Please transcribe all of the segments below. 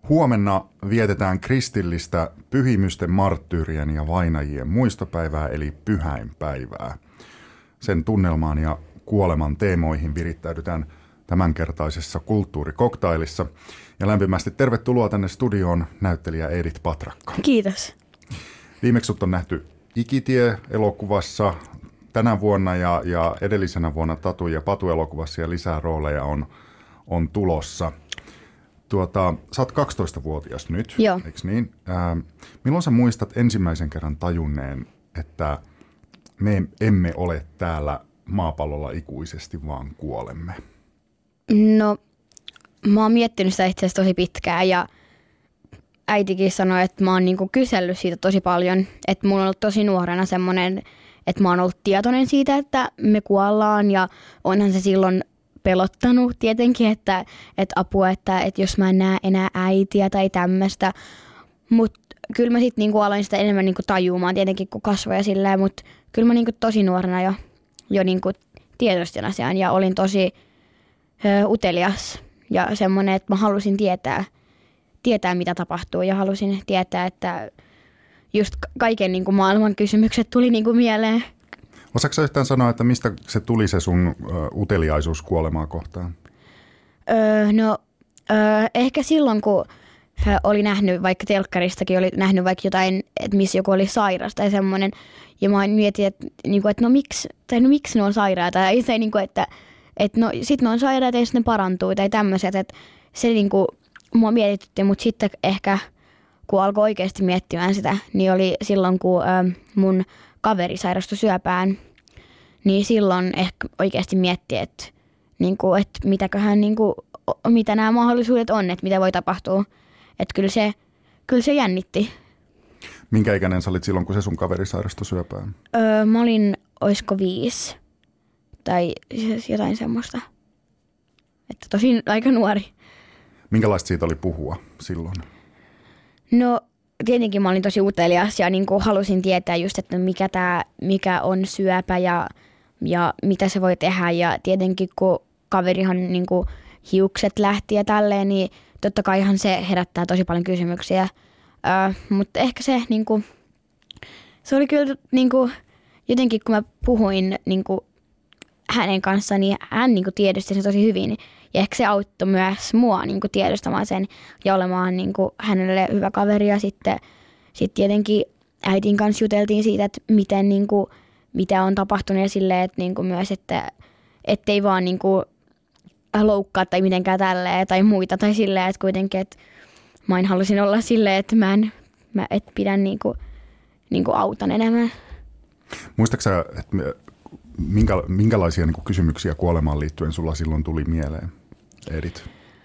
Huomenna vietetään kristillistä pyhimysten, marttyyrien ja vainajien muistopäivää eli pyhäinpäivää. Sen tunnelmaan ja kuoleman teemoihin virittäydytään tämänkertaisessa kulttuurikoktailissa. Ja lämpimästi tervetuloa tänne studioon näyttelijä Edith Patrakka. Kiitos. Viimeksi sut on nähty Ikitie-elokuvassa tänä vuonna ja edellisenä vuonna Tatu ja Patu-elokuvassa ja lisää rooleja on tulossa. Sä oot 12-vuotias nyt, Joo. eikö niin? Milloin sä muistat ensimmäisen kerran tajunneen, että me emme ole täällä maapallolla ikuisesti, vaan kuolemme? No, mä oon miettinyt sitä itse asiassa tosi pitkään ja äitikin sanoi, että mä oon niinku kysellyt siitä tosi paljon. Että mulla on ollut tosi nuorena semmoinen, että mä oon ollut tietoinen siitä, että me kuollaan ja onhan se silloin pelottanut tietenkin, että apua, että jos mä en näe enää äitiä tai tämmöistä. Mutta kyllä mä sitten niinku aloin sitä enemmän niinku tajumaan tietenkin, kun kasvoja silleen, mutta kyllä mä niinku tosi nuorena jo niinku tiedostin asian ja olin tosi utelias ja semmoinen, että mä halusin tietää mitä tapahtuu ja halusin tietää, että just kaiken niinku maailman kysymykset tuli niinku mieleen. Osaatko sä yhtään sanoa, että mistä se tuli se sun uteliaisuus kuolemaa kohtaan? Ehkä silloin, kun oli nähnyt, vaikka telkkaristakin oli nähnyt vaikka jotain, että missä joku oli sairas tai semmoinen. Ja mä mietin, että miksi ne on sairaata. Ja se, että sit ne on sairaita ja sitten ne parantuu tai tämmöiset. Että se mua mietitytti, mutta sitten ehkä kun alkoi oikeasti miettimään sitä, niin oli silloin, kun mun kaveri sairastui syöpään, niin silloin ehkä oikeasti mietti, että mitäköhän, mitä nämä mahdollisuudet on, että mitä voi tapahtua. Että kyllä se jännitti. Minkä ikäinen sä olit silloin, kun se sun kaveri sairastui syöpään? Mä olin, oisko 5 tai jotain semmoista. Että tosi aika nuori. Minkälaista siitä oli puhua silloin? No tietenkin mä olin tosi utelias ja halusin tietää just, että mikä on syöpä ja mitä se voi tehdä. Ja tietenkin kun kaverihan hiukset lähti ja tälleen, niin totta kaihan se herättää tosi paljon kysymyksiä. Mutta ehkä se oli kyllä jotenkin kun mä puhuin hänen kanssaan, niin hän tiedosti sen tosi hyvin. Ja ehkä se auttoi myös mua tiedostamaan sen ja olemaan hänelle hyvä kaveri. Ja sitten tietenkin äitin kanssa juteltiin siitä, että mitä on tapahtunut ja silleen, että myös, että ettei vaan loukkaa tai mitenkään tälleen tai muita. Tai silleen, että kuitenkin, että mä en halusin olla silleen, että mä et pidän autan enemmän. Muistatko sä, että minkälaisia kysymyksiä kuolemaan liittyen sulla silloin tuli mieleen, Edith?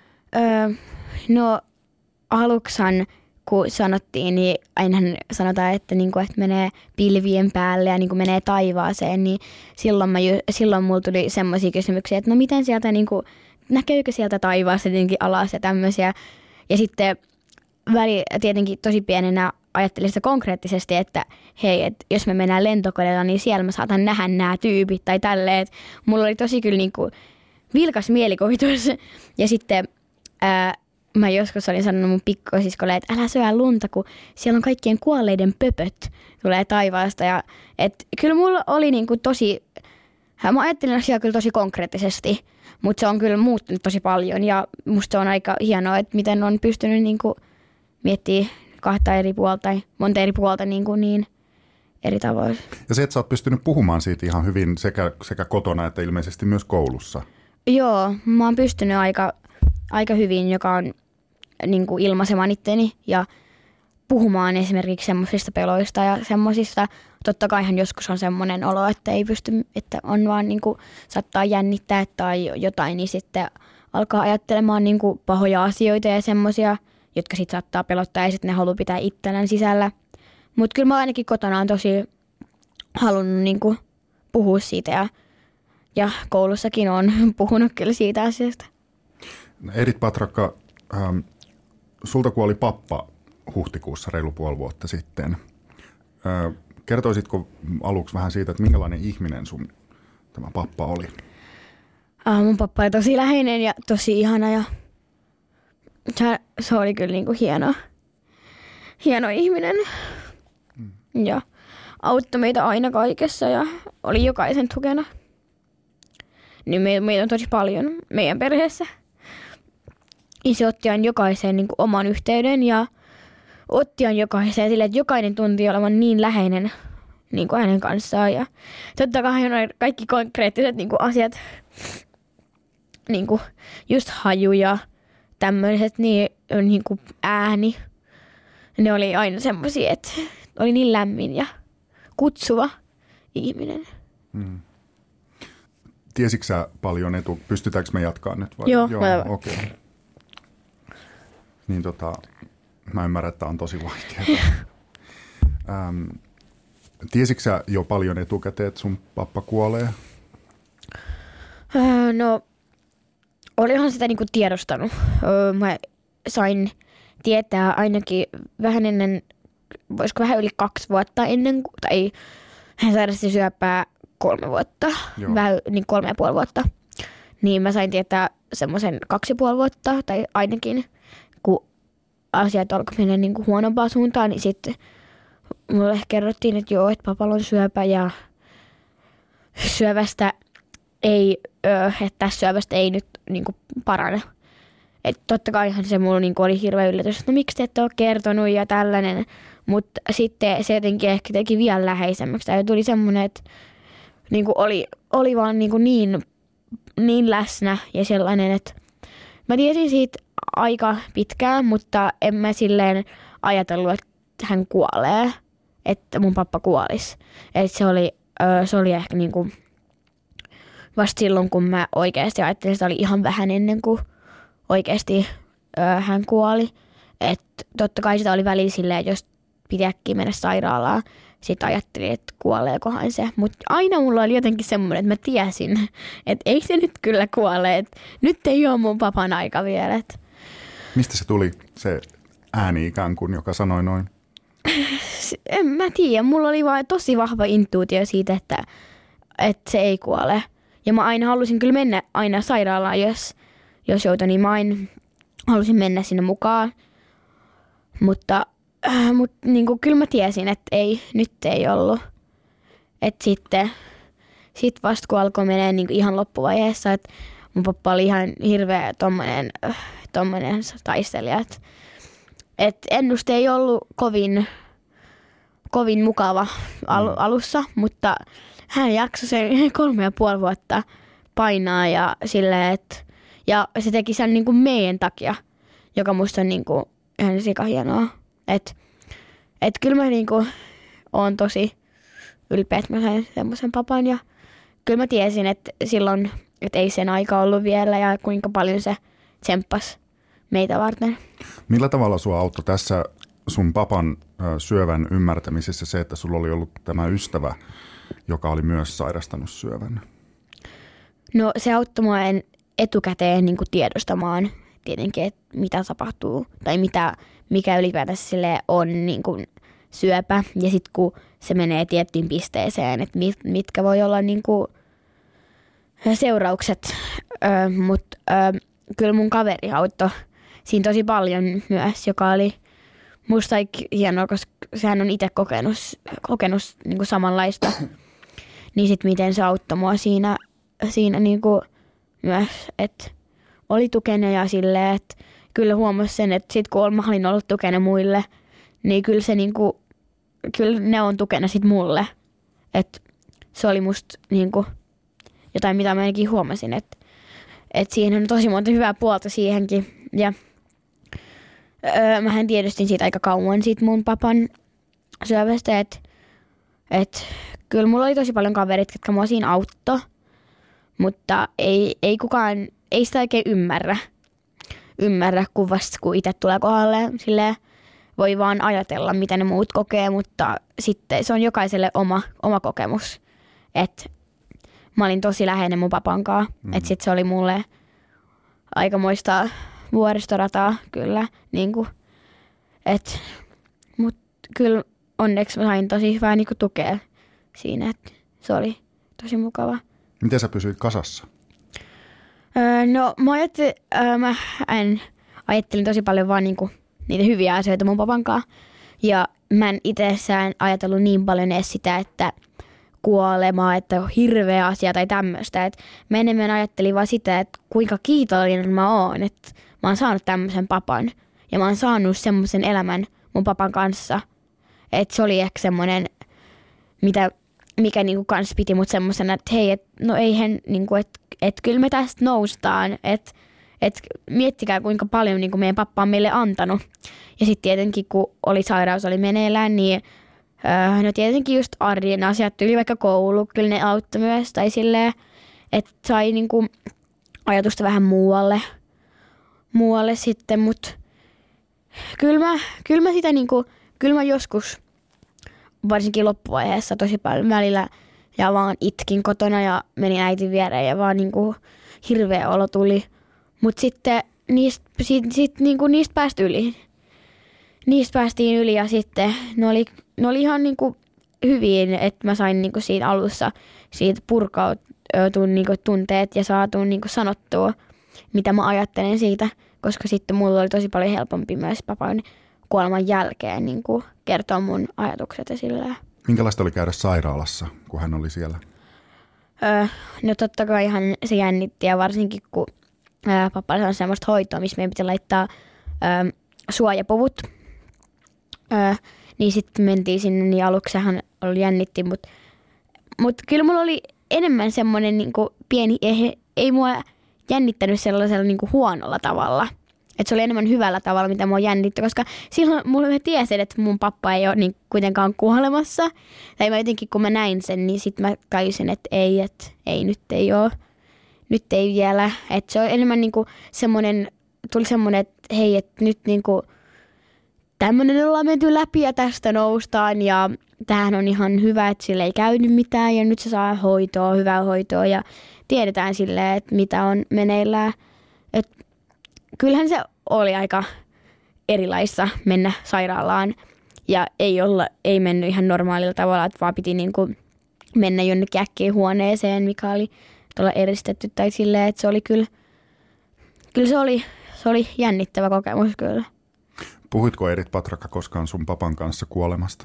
No aluksan, kun sanottiin, niin ainahan sanotaan, että menee pilvien päälle ja menee taivaaseen, niin silloin mulla tuli semmoisia kysymyksiä, että no miten sieltä, näkeekö sieltä taivaassa jotenkin alas ja tämmöisiä. Ja sitten tietenkin tosi pienenä ajattelin sitä konkreettisesti, että hei, että jos me mennään lentokoneella, niin siellä mä saatan nähdä nämä tyypit tai tälleen. Mulla oli tosi kyllä vilkas mielikuvitus. Ja sitten mä joskus olin sanonut mun pikkosiskolle, että älä syö lunta, kun siellä on kaikkien kuolleiden pöpöt tulee taivaasta. Ja kyllä mulla oli tosi, mä ajattelin asiaa kyllä tosi konkreettisesti, mutta se on kyllä muuttunut tosi paljon. Ja musta se on aika hienoa, että miten on pystynyt miettimään 2 eri puolta tai monta eri puolta niin eri tavoin. Ja se, että sä oot pystynyt puhumaan siitä ihan hyvin sekä kotona että ilmeisesti myös koulussa. Joo, mä oon pystynyt aika hyvin, joka on ilmaisemaan itteni ja puhumaan esimerkiksi semmoisista peloista ja semmoisista. Totta kaihan joskus on semmoinen olo, että ei pysty, että on vaan saattaa jännittää tai jotain, niin sitten alkaa ajattelemaan pahoja asioita ja semmoisia, jotka sitten saattaa pelottaa ja sitten ne haluaa pitää itsellään sisällä. Mutta kyllä mä ainakin kotona on tosi halunnut puhua siitä ja koulussakin on puhunut kyllä siitä asiasta. Edith Patrakka, sulta kuoli pappa huhtikuussa reilu puoli vuotta sitten. Kertoisitko aluksi vähän siitä, että minkälainen ihminen sun tämä pappa oli? Mun pappa oli tosi läheinen ja tosi ihana ja se oli kyllä niinku hieno ihminen. Ja auttoi meitä aina kaikessa ja oli jokaisen tukena. Niin meitä on tosi paljon meidän perheessä. Se otti aina jokaiseen niin kuin oman yhteyden ja otti aina jokaiseen silleen, että jokainen tunti olevan niin läheinen niin kuin hänen kanssaan. Ja totta kai kaikki konkreettiset niin kuin asiat, niin kuin just haju ja tämmöiset, niin kuin ääni. Ne oli aina semmoisia, että oli niin lämmin ja kutsuva ihminen. Tiesitkö sä paljon pystytäänkö me jatkaa nyt? Vai? Joo, okei. Okay. Niin mä ymmärrän, että on tosi vaikeaa. Tiesitkö sä jo paljon etukäteen, että sun pappa kuolee? No, olihan sitä niinku tiedostanut. Mä sain tietää ainakin vähän ennen, voisiko vähän yli 2 vuotta ennen, tai hän sairasti syöpää 3 vuotta, vähän niin 3,5 vuotta. Niin mä sain tietää semmoisen 2,5 vuotta, tai ainakin kun asiat alkoi mennä niin kuin huonompaan suuntaan, niin sitten mulle kerrottiin, että joo, että papalla on syöpä ja syövästä ei, että syövästä ei nyt niin kuin parane. Että totta kaihan se mulla niin kuin oli hirveä yllätys, että no miksi te ette ole kertonut ja tällainen. Mutta sitten se jotenkin ehkä teki vielä läheisemmäksi. Tai tuli semmoinen, että niin kuin oli vaan niin läsnä ja sellainen, että mä tiesin siitä aika pitkään, mutta en mä silleen ajatellut, että hän kuolee, että mun pappa kuolisi. Että se oli ehkä niinku vasta silloin, kun mä oikeasti ajattelin, että se oli ihan vähän ennen kuin oikeasti hän kuoli. Että totta kai sitä oli väliin silleen, jos piti äkkiä mennä sairaalaan. Sitten ajattelin, että kuoleekohan se. Mutta aina mulla oli jotenkin semmoinen, että mä tiesin, että ei se nyt kyllä kuole. Että nyt ei ole mun papan aika vielä. Että mistä se tuli, se ääni ikään kuin, joka sanoi noin? En mä tiedä. Mulla oli vaan tosi vahva intuitio siitä, että se ei kuole. Ja mä aina halusin kyllä mennä aina sairaalaan, jos joutui, niin mä aina halusin mennä sinne mukaan. Mutta niin kuin, kyllä mä tiesin, että nyt ei ollut. Että sitten vasta kun alkoi menee niin kuin ihan loppuvaiheessa, että mun pappa oli ihan hirveä tommonen taistelija. Että ennuste ei ollut kovin mukava alussa, mutta hän jaksoi sen 3,5 vuotta painaa ja silleen, ja se teki sen niin kuin meidän takia, joka musta on niin kuin ihan sikahienoa. Että kyllä mä niin kuin oon tosi ylpeä, että mä sain semmoisen papan ja kyllä mä tiesin, että silloin, että ei sen aika ollut vielä ja kuinka paljon se tsemppasi meitä varten. Millä tavalla sua auttoi tässä sun papan syövän ymmärtämisessä se, että sulla oli ollut tämä ystävä, joka oli myös sairastanut syövän? No se auttoi mua etukäteen niin kuin tiedostamaan tietenkin, että mitä tapahtuu tai mikä ylipäätänsä sille on niin kuin syöpä. Ja sitten kun se menee tiettyyn pisteeseen, että mitkä voi olla niin kuin seuraukset. Mutta kyllä mun kaveri auttoi siinä tosi paljon myös, joka oli musta hienoa, koska sehän on itse kokenut niin kuin samanlaista. Niin sitten miten se auttoi mua siinä niin kuin myös, että oli tukena ja silleen, että kyllä huomasi sen, että sit kun mä olin ollut tukena muille, niin kyllä se niinku, kyllä ne on tukena sit mulle. Että se oli musta niinku jotain, mitä mä ainakin huomasin, että siihen on tosi monta hyvää puolta siihenkin. Ja mähän tiedostin siitä aika kauan siitä mun papan syövästä, että kyllä mulla oli tosi paljon kaverit, jotka mua siinä auttoi, mutta ei kukaan, ei sitä oikein ymmärrä kun vasta kun itse tulee kohdalle. Silleen voi vaan ajatella, mitä ne muut kokee, mutta sitten se on jokaiselle oma kokemus. Että mä olin tosi läheinen mun papan kanssa. Että sitten se oli mulle aikamoista vuoristorataa kyllä. Niinku, mutta kyllä onneksi mä sain tosi hyvää niinku tukea siinä, että se oli tosi mukava. Miten sä pysyit kasassa? No mä en ajattelin tosi paljon vaan niinku niitä hyviä asioita mun papan kanssa. Ja mä en itsessään ajatellut niin paljon edes sitä, että kuolemaa, että on hirveä asia tai tämmöistä. Mä enemmän ajattelin vaan sitä, että kuinka kiitollinen mä oon, että mä oon saanut tämmöisen papan. Ja mä oon saanut semmoisen elämän mun papan kanssa. Että se oli ehkä semmoinen, mikä niinku kans piti mut semmosena, että hei, no eihän, niinku, että kyllä me tästä noustaan. Että miettikää kuinka paljon niinku meidän pappa on meille antanut. Ja sitten tietenkin kun sairaus oli meneillään, niin no tietenkin just arjen asiat tuli vaikka koulu, kyllä ne auttoi myös. Tai silleen, että sai niinku ajatusta vähän muualle sitten, mutta kyllä mä sitä niinku, kyllä mä joskus varsinkin loppuvaiheessa tosi paljon välillä ja vaan itkin kotona ja menin äitin viereen ja vaan niinku hirveä olo tuli. Mutta sitten niistä päästiin yli. Niistä päästiin yli ja sitten ne oli ihan niinku hyvin, että mä sain niinku siinä alussa siitä purkautua niinku tunteet ja saatuun niinku sanottua, mitä mä ajattelen siitä, koska sitten mulla oli tosi paljon helpompi myös papan kuoleman jälkeen niinku kertoa mun ajatukset ja sillä. Minkälaista oli käydä sairaalassa, kun hän oli siellä? No totta kai ihan se jännitti ja varsinkin kun pappa sanoi semmoista hoitoa, missä meidän piti laittaa suojapuvut. Niin sitten mentiin sinne, niin aluksi sehän oli jännitti, mutta kyllä mulla oli enemmän semmoinen niinku pieni, ei mua jännittänyt sellaisella niinku huonolla tavalla. Että se oli enemmän hyvällä tavalla, mitä mua jännitti, koska silloin mulla tiesin, että mun pappa ei ole niin kuitenkaan kuolemassa. Tai mä jotenkin, kun mä näin sen, niin sitten mä tajusin, että ei, nyt ei ole. Nyt ei vielä. Että se on enemmän niinku tuli semmoinen, että hei, että nyt niinku tämmöinen ollaan menty läpi ja tästä noustaan ja tämähän on ihan hyvä, että sille ei käynyt mitään ja nyt se saa hoitoa, hyvää hoitoa ja tiedetään silleen, että mitä on meneillään. Et kyllähän se oli aika erilaista mennä sairaalaan ja ei mennyt ihan normaalilla tavalla, että vaan piti niinku mennä jonnekin äkkiä huoneeseen, mikä oli tuolla eristetty tai silleen, että se oli kyllä se oli jännittävä kokemus kyllä. Puhuitko Edith Patrakka koskaan sun papan kanssa kuolemasta?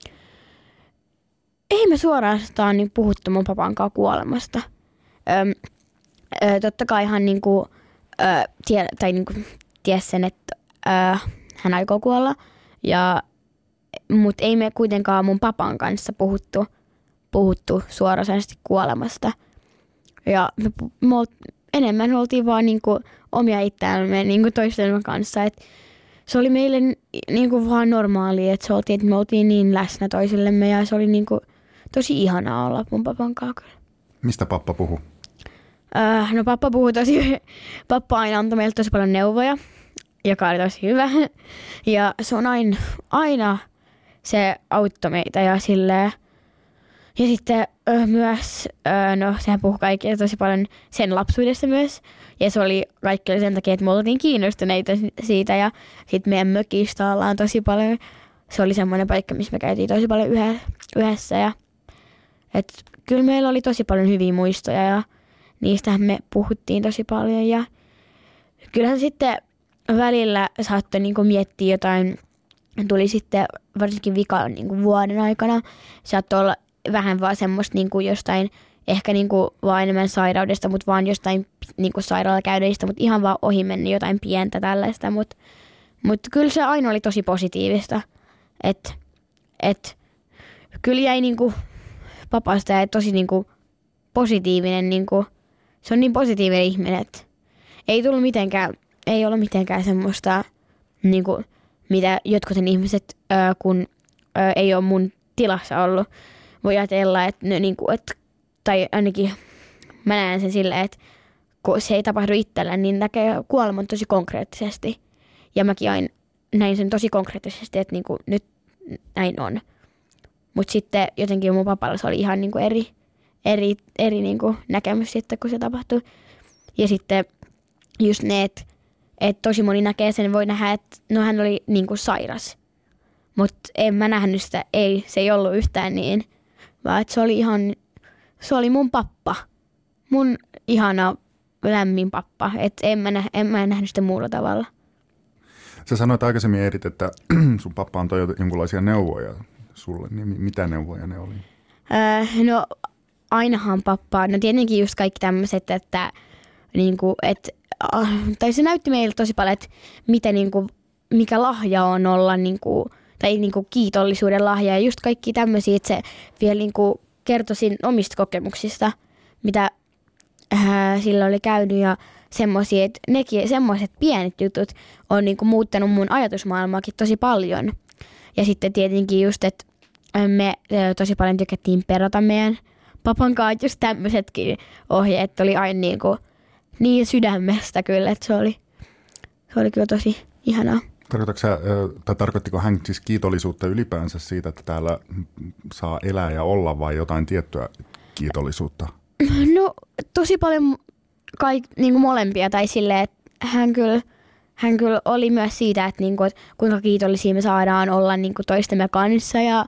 Ei me suorastaan niin puhuttu mun papan kanssa kuolemasta. Totta kai hän niinku, ties sen, että hän aikoo kuolla. Mutta ei me kuitenkaan mun papan kanssa puhuttu suorasanaisesti kuolemasta. Ja enemmän oltiin vaan niinku omia itseämme niinku toistemme kanssa. Et se oli meille niinku vaan normaalia, että me oltiin niin läsnä toisillemme ja se oli niinku tosi ihanaa olla mun papan kanssa. Mistä pappa puhui? No pappa aina antoi meille tosi paljon neuvoja, joka oli tosi hyvä. Ja se on aina se auttoi meitä ja silleen. Ja sitten myös, sehän puhui kaikille tosi paljon sen lapsuudesta myös. Ja se oli kaikille sen takia, että me oltiin kiinnostuneita siitä. Ja sitten meidän mökistä ollaan tosi paljon. Se oli semmoinen paikka, missä me käytiin tosi paljon yhdessä. Ja, kyllä meillä oli tosi paljon hyviä muistoja ja niistähän me puhuttiin tosi paljon. Ja kyllähän sitten välillä saattoi niinku miettiä jotain. Tuli sitten varsinkin vikan niinku vuoden aikana. Saattoi olla vähän vaan semmoista niinku jostain, ehkä niinku vaan enemmän sairaudesta, mutta vaan jostain niinku sairaalakäydeistä, mutta ihan vaan ohi mennyt jotain pientä tällaista. Mutta kyllä se aina oli tosi positiivista. Et kyllä jäi niinku papasta ja tosi niinku positiivinen, niinku, se on niin positiivinen ihminen, että ei ollut mitenkään semmoista, niinku, mitä jotkut ihmiset, kun ei ole mun tilassa ollut, voi ajatella, että tai ainakin mä näen sen silleen, että kun se ei tapahdu itsellä, niin näkee kuoleman tosi konkreettisesti. Ja mäkin aina näin sen tosi konkreettisesti, että niinku, nyt näin on. Mutta sitten jotenkin mun papalla se oli ihan niinku eri niinku näkemys sitten, kun se tapahtui. Ja sitten just ne, että tosi moni näkee sen, voi nähdä, että no hän oli niinku sairas. Mutta en mä nähnyt sitä, se ei ollut yhtään niin. Vaan että se oli mun pappa. Mun ihana lämmin pappa. Että en mä nähnyt sitä muulla tavalla. Sä sanoit aikaisemmin, Edith, että sun pappa antoi jonkinlaisia neuvoja sulle. Niin mitä neuvoja ne oli? No ainahan pappa, no tietenkin just kaikki tämmöiset, että niinku, tai se näytti meille tosi paljon, että mitä niinku, mikä lahja on olla niinku, tai niinku kiitollisuuden lahja ja just kaikki tämmöisiä, että se vielä niinku kertoisin omista kokemuksista, mitä sillä oli käynyt ja semmoisia, että nekin semmoiset pienet jutut on niinku muuttanut mun ajatusmaailmaakin tosi paljon. Ja sitten tietenkin just, että me tosi paljon tykättiin perata meidän papan kanssa, just tämmöisetkin ohjeet oli aina niin sydämestä kyllä, että se oli kyllä tosi ihanaa. Tarkoittiko hän siis kiitollisuutta ylipäänsä siitä, että täällä saa elää ja olla vai jotain tiettyä kiitollisuutta? No tosi paljon niinku molempia tai silleen, että hän kyllä oli myös siitä, että kuinka kiitollisia me saadaan olla toistemme kanssa ja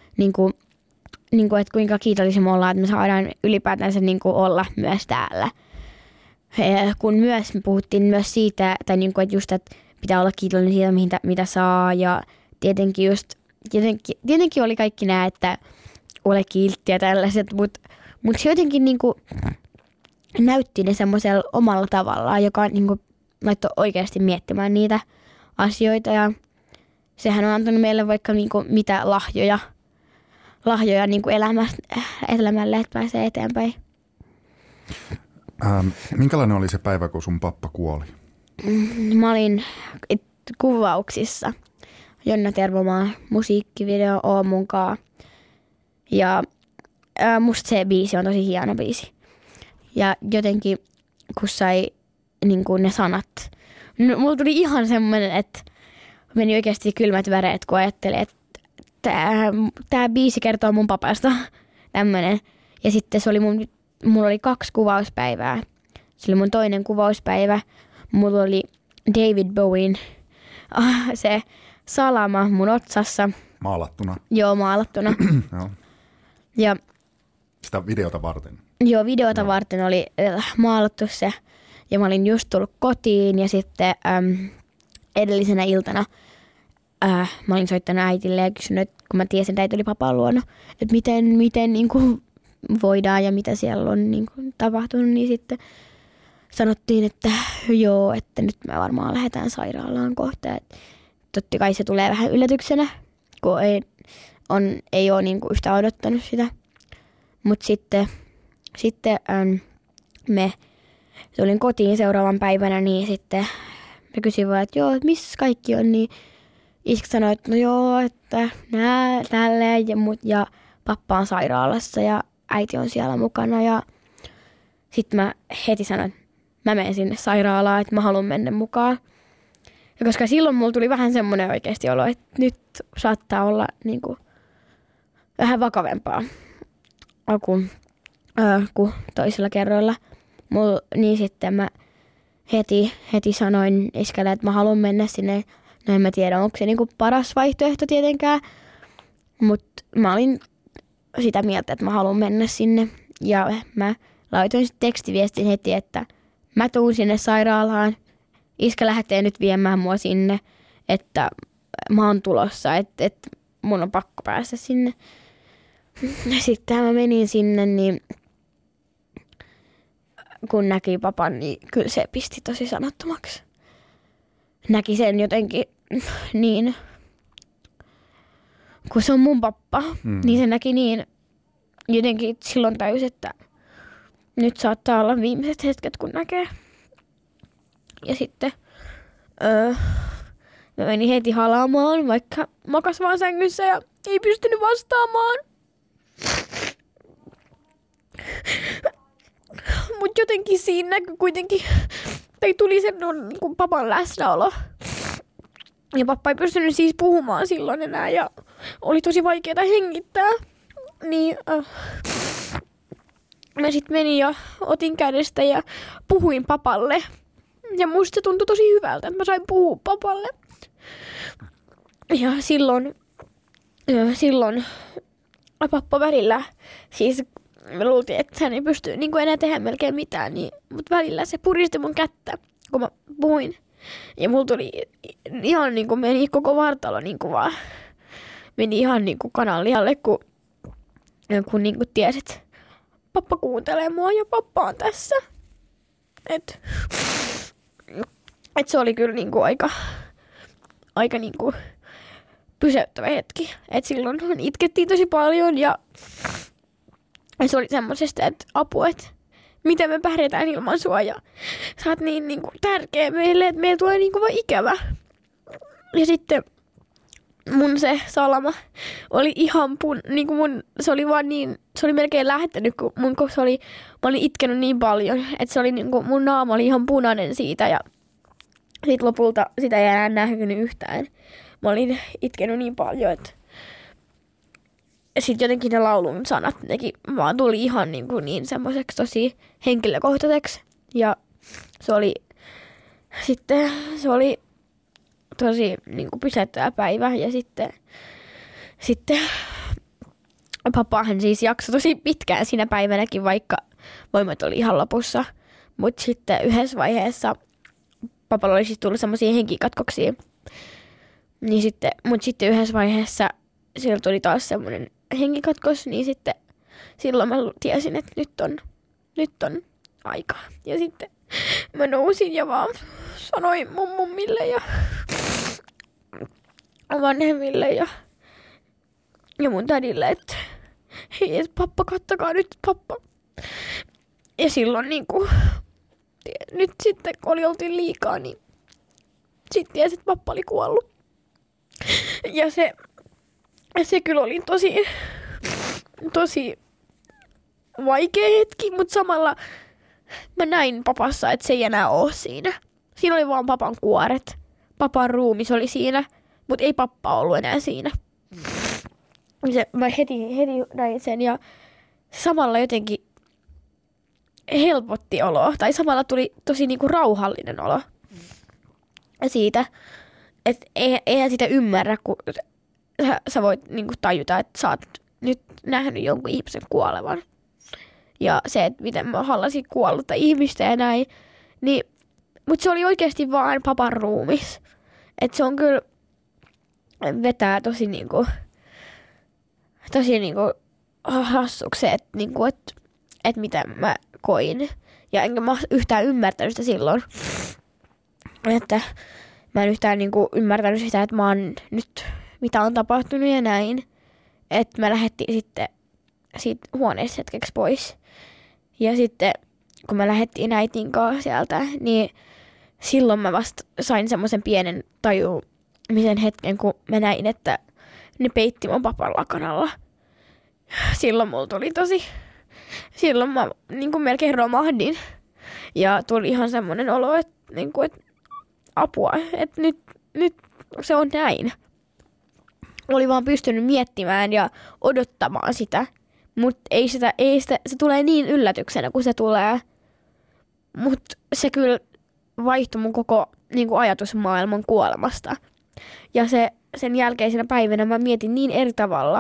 että kuinka kiitollisia me ollaan, että me saadaan ylipäätänsä olla myös täällä. Kun myös me puhuttiin myös siitä, tai että just, että pitää olla kiitollinen siitä, mitä saa ja tietenkin oli kaikki nämä, että ole kiltti ja tällaiset, mutta se jotenkin näytti ne semmoisella omalla tavallaan, joka laittoi oikeasti miettimään niitä asioita ja sehän on antanut meille vaikka mitä lahjoja elämälle, että pääsee eteenpäin. Minkälainen oli se päivä, kun sun pappa kuoli? Mä olin kuvauksissa. Jonna Tervomaa musiikkivideo Oomunkaan. Ja musta se biisi on tosi hieno biisi. Ja jotenkin, kun sai ne sanat. Mulla tuli ihan semmoinen, että meni oikeasti kylmät väreet, kun ajattelin, että tää biisi kertoo mun papasta. Tämmönen. Ja sitten se oli mulla oli 2 kuvauspäivää. Se oli mun toinen kuvauspäivä. Mulla oli David Bowen se salama mun otsassa. Maalattuna? Joo, maalattuna. Joo. Ja sitä videota varten? Joo, videota varten oli maalattu se. Ja mä olin just tullut kotiin ja sitten edellisenä iltana mä olin soittanut äitille ja kysynyt, kun mä tiesin, että äiti oli papan luona, että miten voidaan ja mitä siellä on tapahtunut, niin sitten sanottiin, että joo, että nyt me varmaan lähdetään sairaalaan kohta. Et totta kai se tulee vähän yllätyksenä, kun ei ole yhtään odottanut sitä. Mutta sitten me tulin kotiin seuraavan päivänä, niin sitten mä kysyin vaan, että joo, että missä kaikki on, niin iskä sanoi, että no joo, että nää tälleen ja pappa on sairaalassa ja äiti on siellä mukana ja sitten mä heti sanoin, että mä menen sinne sairaalaan, että mä haluan mennä mukaan. Ja koska silloin mulla tuli vähän semmoinen oikeasti olo, että nyt saattaa olla vähän vakavempaa kuin toisilla kerroilla. Niin sitten mä heti sanoin iskälle, että mä haluan mennä sinne. No en mä tiedä, onko se paras vaihtoehto tietenkään, mutta mä olin sitä mieltä, että mä haluan mennä sinne. Ja mä laitoin sitten tekstiviestin heti, että mä tuun sinne sairaalaan. Iskä lähtee nyt viemään mua sinne, että mä oon tulossa, että mun on pakko päästä sinne. Sitten mä menin sinne, niin kun näki papan, niin kyllä se pisti tosi sanattomaksi. Näki sen jotenkin niin, kun se on mun pappa, niin se näki niin jotenkin silloin täys, että nyt saattaa olla viimeiset hetket, kun näkee. Ja sitten mä menin heti halaamaan, vaikka makas vaan sängyssä ja ei pystynyt vastaamaan. Mut jotenkin siinä näkyi kuitenkin, tai tuli sen papan läsnäolo. Ja pappa ei pystynyt siis puhumaan silloin enää ja oli tosi vaikeaa hengittää. Niin mä sit menin ja otin kädestä ja puhuin papalle. Ja musta se tuntui tosi hyvältä, että mä sain puhua papalle. Ja silloin pappa välillä, siis me luultiin, että hän ei pysty enää tehdä melkein mitään, mutta välillä se puristi mun kättä, kun mä puhuin Ja mulla tuli ihan niinku meni koko vartalo niinku vaan. Meni ihan niinku kananlihalle, kun niinku tiesi, että pappa kuuntelee mua ja pappa on tässä. Et se oli kyllä niinku aika niinku pysäyttävä hetki. Et silloin itkettiin tosi paljon ja se oli semmosesta, että apua, että miten me pärjätään ilman sua ja sä oot niin niinku tärkeä meille, että meillä tulee niinku vaan ikävä. Ja sitten mun se salama oli ihan se oli vaan niin, se oli melkein lähtenyt, kun mä olin itkenyt niin paljon, että se oli niinku, mun naama oli ihan punainen siitä ja sit lopulta sitä ei enää näkynyt yhtään. Mä olin itkenyt niin paljon, että sitten jotenkin ne laulun sanat, nekin vaan tuli ihan niin semmoiseksi tosi henkilökohtaiseksi. Ja se oli tosi pysäyttävä päivä. Ja sitten papahan siis jaksoi tosi pitkään siinä päivänäkin, vaikka voimat oli ihan lopussa. Mutta sitten yhdessä vaiheessa papalla oli siis tullut semmoisia henkikatkoksia. Mutta sitten yhdessä vaiheessa sillä tuli taas semmoinen henkikatkos, niin sitten silloin mä tiesin, että nyt on aika. Ja sitten mä nousin ja vaan sanoin mun mummille ja vanhemmille ja mun tädille, että hei, et pappa, kattokaa nyt, pappa. Ja silloin nyt sitten, kun oltiin liikaa, niin sitten tiesi, että pappa oli kuollut. Ja se kyllä oli tosi vaikea hetki, mutta samalla mä näin papassa, että se ei enää ole siinä. Siinä oli vaan papan kuoret. Papan ruumis oli siinä, mutta ei pappa ollut enää siinä. Mä heti näin sen ja samalla jotenkin helpotti olo. Tai samalla tuli tosi rauhallinen olo siitä. Että eihän sitä ymmärrä, kun sä voit tajuta, että sä oot nyt nähnyt jonkun ihmisen kuolevan. Ja se, että miten mä hallasin kuollutta ihmistä ja näin. Niin, mutta se oli oikeasti vaan papan ruumis. Että se on kyllä vetää tosi hassuksi se, että mitä mä koin. Ja enkä mä yhtään ymmärtänyt sitä silloin. Että mä en yhtään ymmärtänyt sitä, että mä oon nyt, mitä on tapahtunut ja näin. Että mä lähdettiin sitten siitä huoneesta hetkeksi pois. Ja sitten kun mä lähdettiin äitin kanssa sieltä, niin silloin mä vasta sain semmoisen pienen tajumisen hetken, kun mä näin, että ne peitti mun papan lakanalla. Silloin mulla tuli silloin mä melkein romahdin. Ja tuli ihan semmoinen olo, että apua, että nyt se on näin. Oli vaan pystynyt miettimään ja odottamaan sitä, mutta se tulee niin yllätyksenä, kun se tulee. Mutta se kyllä vaihtoi mun koko ajatusmaailman kuolemasta. Ja sen jälkeisenä päivänä mä mietin niin eri tavalla,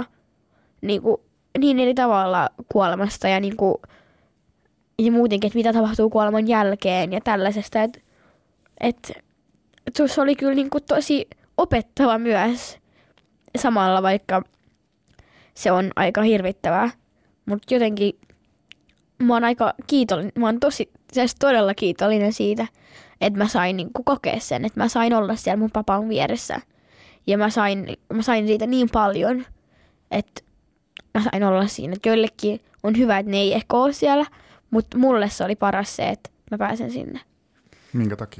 kuolemasta ja muutenkin, että mitä tapahtuu kuoleman jälkeen ja tällaisesta, että se oli kyllä tosi opettava myös samalla, vaikka se on aika hirvittävää. Mutta jotenkin mä oon aika kiitollinen, mä oon todella kiitollinen siitä, että mä sain kokea sen, että mä sain olla siellä mun papan vieressä. Ja mä sain siitä niin paljon, että mä sain olla siinä. Että joillekin on hyvä, että ne ei ehkä ole siellä, mutta mulle se oli paras se, että mä pääsen sinne. Minkä takia?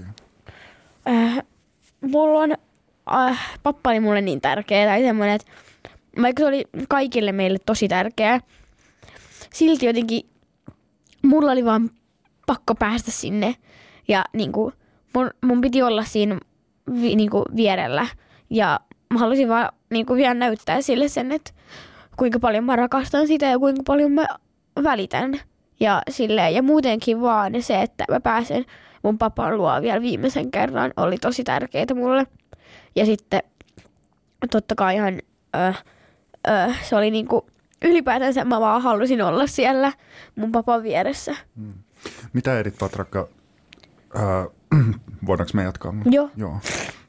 Pappa oli mulle niin tärkeä tai semmoinen, että vaikka se oli kaikille meille tosi tärkeä, silti jotenkin mulla oli vaan pakko päästä sinne ja mun piti olla siinä vierellä ja mä halusin vaan vielä näyttää sille sen, että kuinka paljon mä rakastan sitä ja kuinka paljon mä välitän ja silleen ja muutenkin vaan se, että mä pääsen mun papan luo vielä viimeisen kerran oli tosi tärkeää mulle. Ja sitten totta kai ihan se oli ylipäätänsä mä vaan halusin olla siellä mun papan vieressä. Mitä Edith Patrakka Voidaanko me jatkaa? Joo.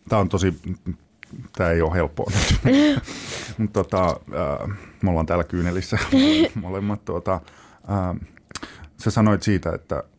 Tämä ei ole helppoa nyt. Mutta me ollaan täällä kyynelissä molemmat. Sä sanoit siitä,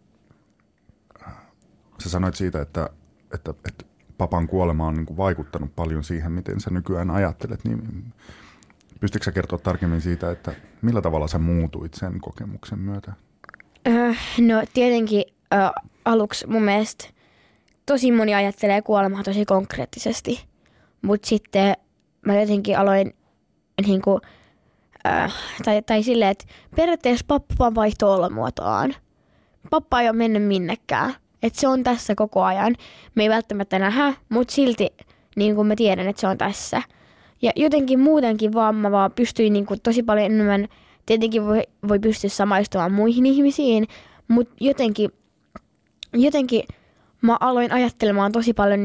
että papan kuolema on niin kuin vaikuttanut paljon siihen, miten sä nykyään ajattelet. Niin pystytkö sä kertoa tarkemmin siitä, että millä tavalla sä muutuit sen kokemuksen myötä? No tietenkin aluksi mun mielestä tosi moni ajattelee kuolemaa tosi konkreettisesti, mutta sitten mä jotenkin aloin niinku, tai silleen, että periaatteessa pappa vaihtoi olomuotoaan. Pappa ei ole mennyt minnekään, että se on tässä koko ajan. Me ei välttämättä nähdä, mutta silti niin kuin mä tiedän, että se on tässä. Ja jotenkin muutenkin mä vaan pystyin niinku tosi paljon enemmän, tietenkin voi pystyä samaistumaan muihin ihmisiin, mutta jotenkin mä aloin ajattelemaan tosi paljon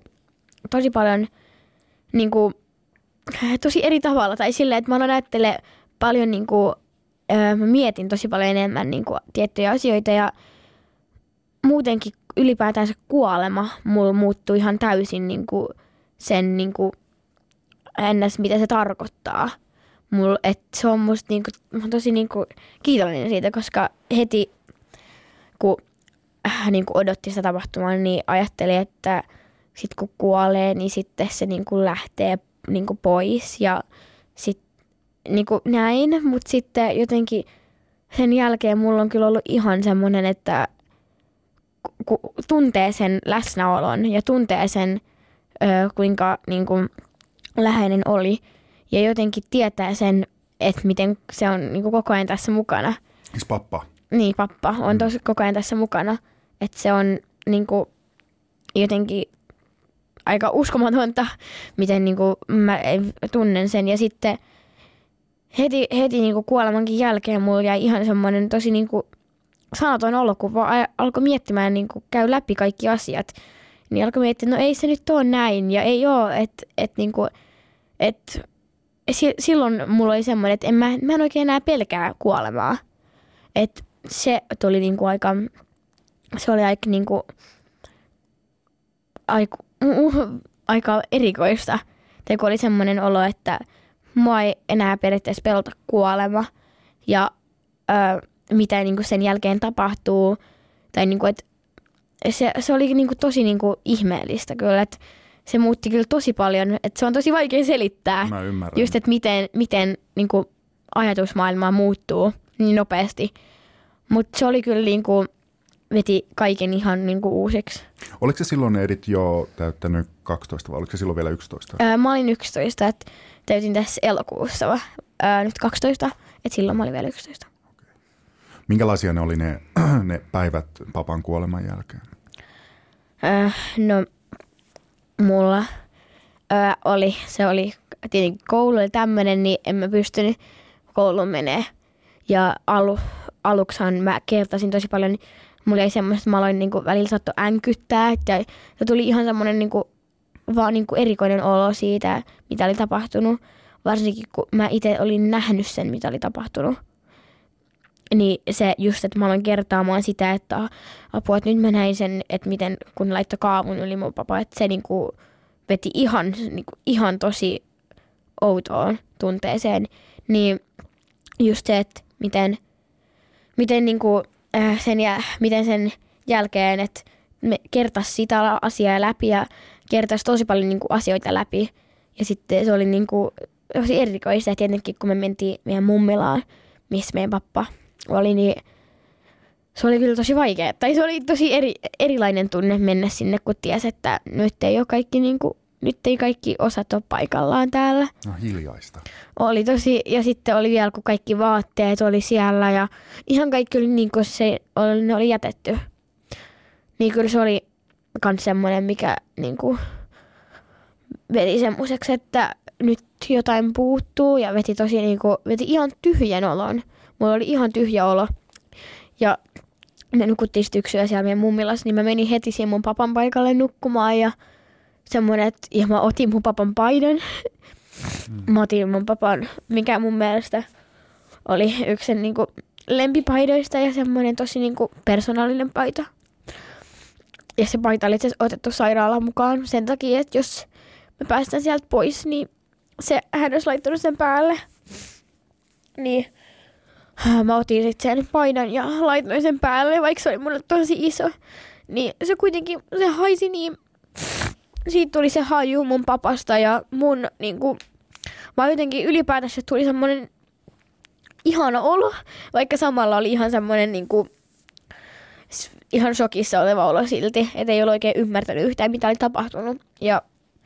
tosi eri tavalla. Tai silleen, että mä aloin ajattelemaan paljon, mä mietin tosi paljon enemmän tiettyjä asioita ja muutenkin ylipäätänsä kuolema mulla muuttui ihan täysin sen ennäs, mitä se tarkoittaa. Se on musta mä oon tosi kiitollinen siitä, koska heti kun odotti sitä tapahtumaa, niin ajattelin, että sit kun kuolee, niin sitten se lähtee pois ja sit näin. Mutta sitten jotenkin sen jälkeen mulla on kyllä ollut ihan semmoinen, että kun tuntee sen läsnäolon ja tuntee sen, kuinka läheinen oli ja jotenkin tietää sen, että miten se on koko ajan tässä mukana. Siis pappa? Niin, pappa on tosi koko ajan tässä mukana. Että se on jotenkin aika uskomatonta, miten mä tunnen sen. Ja sitten heti kuolemankin jälkeen mulla jäi ihan semmoinen tosi sanaton olo, kun vaan alkoi miettimään, käy läpi kaikki asiat. Niin alkoi miettiä, että no ei se nyt ole näin ja ei ole, että silloin mulla oli semmoinen, että mä en oikein enää pelkää kuolemaa. Että se tuli aika erikoista. Tai kun oli semmoinen olo, että mua ei enää periaatteessa pelota kuolema ja mitä sen jälkeen tapahtuu. Tai että se oli tosi ihmeellistä kyllä, että se muutti kyllä tosi paljon, että se on tosi vaikea selittää. Mä ymmärrän. Just, että miten ajatusmaailma muuttuu niin nopeasti. Mutta se oli kyllä veti kaiken ihan uusiksi. Oliko se silloin Edith jo täyttänyt 12 vai oliko se silloin vielä 11? Mä olin 11, että täytin tässä elokuussa nyt 12, että silloin mä olin vielä 11. Okay. Minkälaisia ne oli ne päivät papan kuoleman jälkeen? No mulla se oli tietenkin koulu oli tämmöinen, niin en mä pystynyt kouluun menee. Ja aluksihan mä kertasin tosi paljon, niin mulla ei semmoista, että mä aloin välillä saattoi änkyttää. Ja tuli ihan semmoinen vaan erikoinen olo siitä, mitä oli tapahtunut. Varsinkin kun mä itse olin nähnyt sen, mitä oli tapahtunut. Niin se just, että mä aloin kertaamaan sitä, että apua, että nyt mä näin sen, että miten kun laittoi kaavun yli mun papa, että se veti ihan tosi outoon tunteeseen. Niin just se, että miten sen jälkeen, että me kertasi sitä asiaa läpi ja kertasi tosi paljon asioita läpi. Ja sitten se oli tosi erikoista, että tietenkin kun me mentiin meidän mummilaan, missä meidän pappa oli, niin se oli kyllä tosi vaikea. Tai se oli tosi erilainen tunne mennä sinne, kun tiesi, että nyt ei kaikki osat ole paikallaan täällä. No hiljaista. Oli tosi, ja sitten oli vielä, kun kaikki vaatteet oli siellä ja ihan kaikki oli niin kuin ne oli jätetty. Niin kyllä se oli myös semmoinen, mikä veti semmoiseksi, että nyt jotain puuttuu ja veti ihan tyhjän olon. Mulla oli ihan tyhjä olo. Ja me nukuttiin sitten yksyä siellä meidän mummilassa, niin mä menin heti siihen mun papan paikalle nukkumaan ja semmoinen, että mä otin mun papan paidan. Mä otin mun papan, mikä mun mielestä oli yksi sen lempipaidoista ja semmoinen tosi persoonallinen paita. Ja se paita oli itse asiassa otettu sairaalaan mukaan sen takia, että jos me päästään sieltä pois, niin hän olisi laittanut sen päälle. Niin mä otin sitten sen paidan ja laitoin sen päälle, vaikka se oli mulle tosi iso. Niin se kuitenkin, se haisi niin, siitä tuli se haju mun papasta ja mun niinku, vaan jotenkin ylipäätänsä tuli semmonen ihana olo, vaikka samalla oli ihan semmonen niinku, ihan shokissa oleva olo silti, et ei ole oikein ymmärtänyt yhtään mitä oli tapahtunut. Ja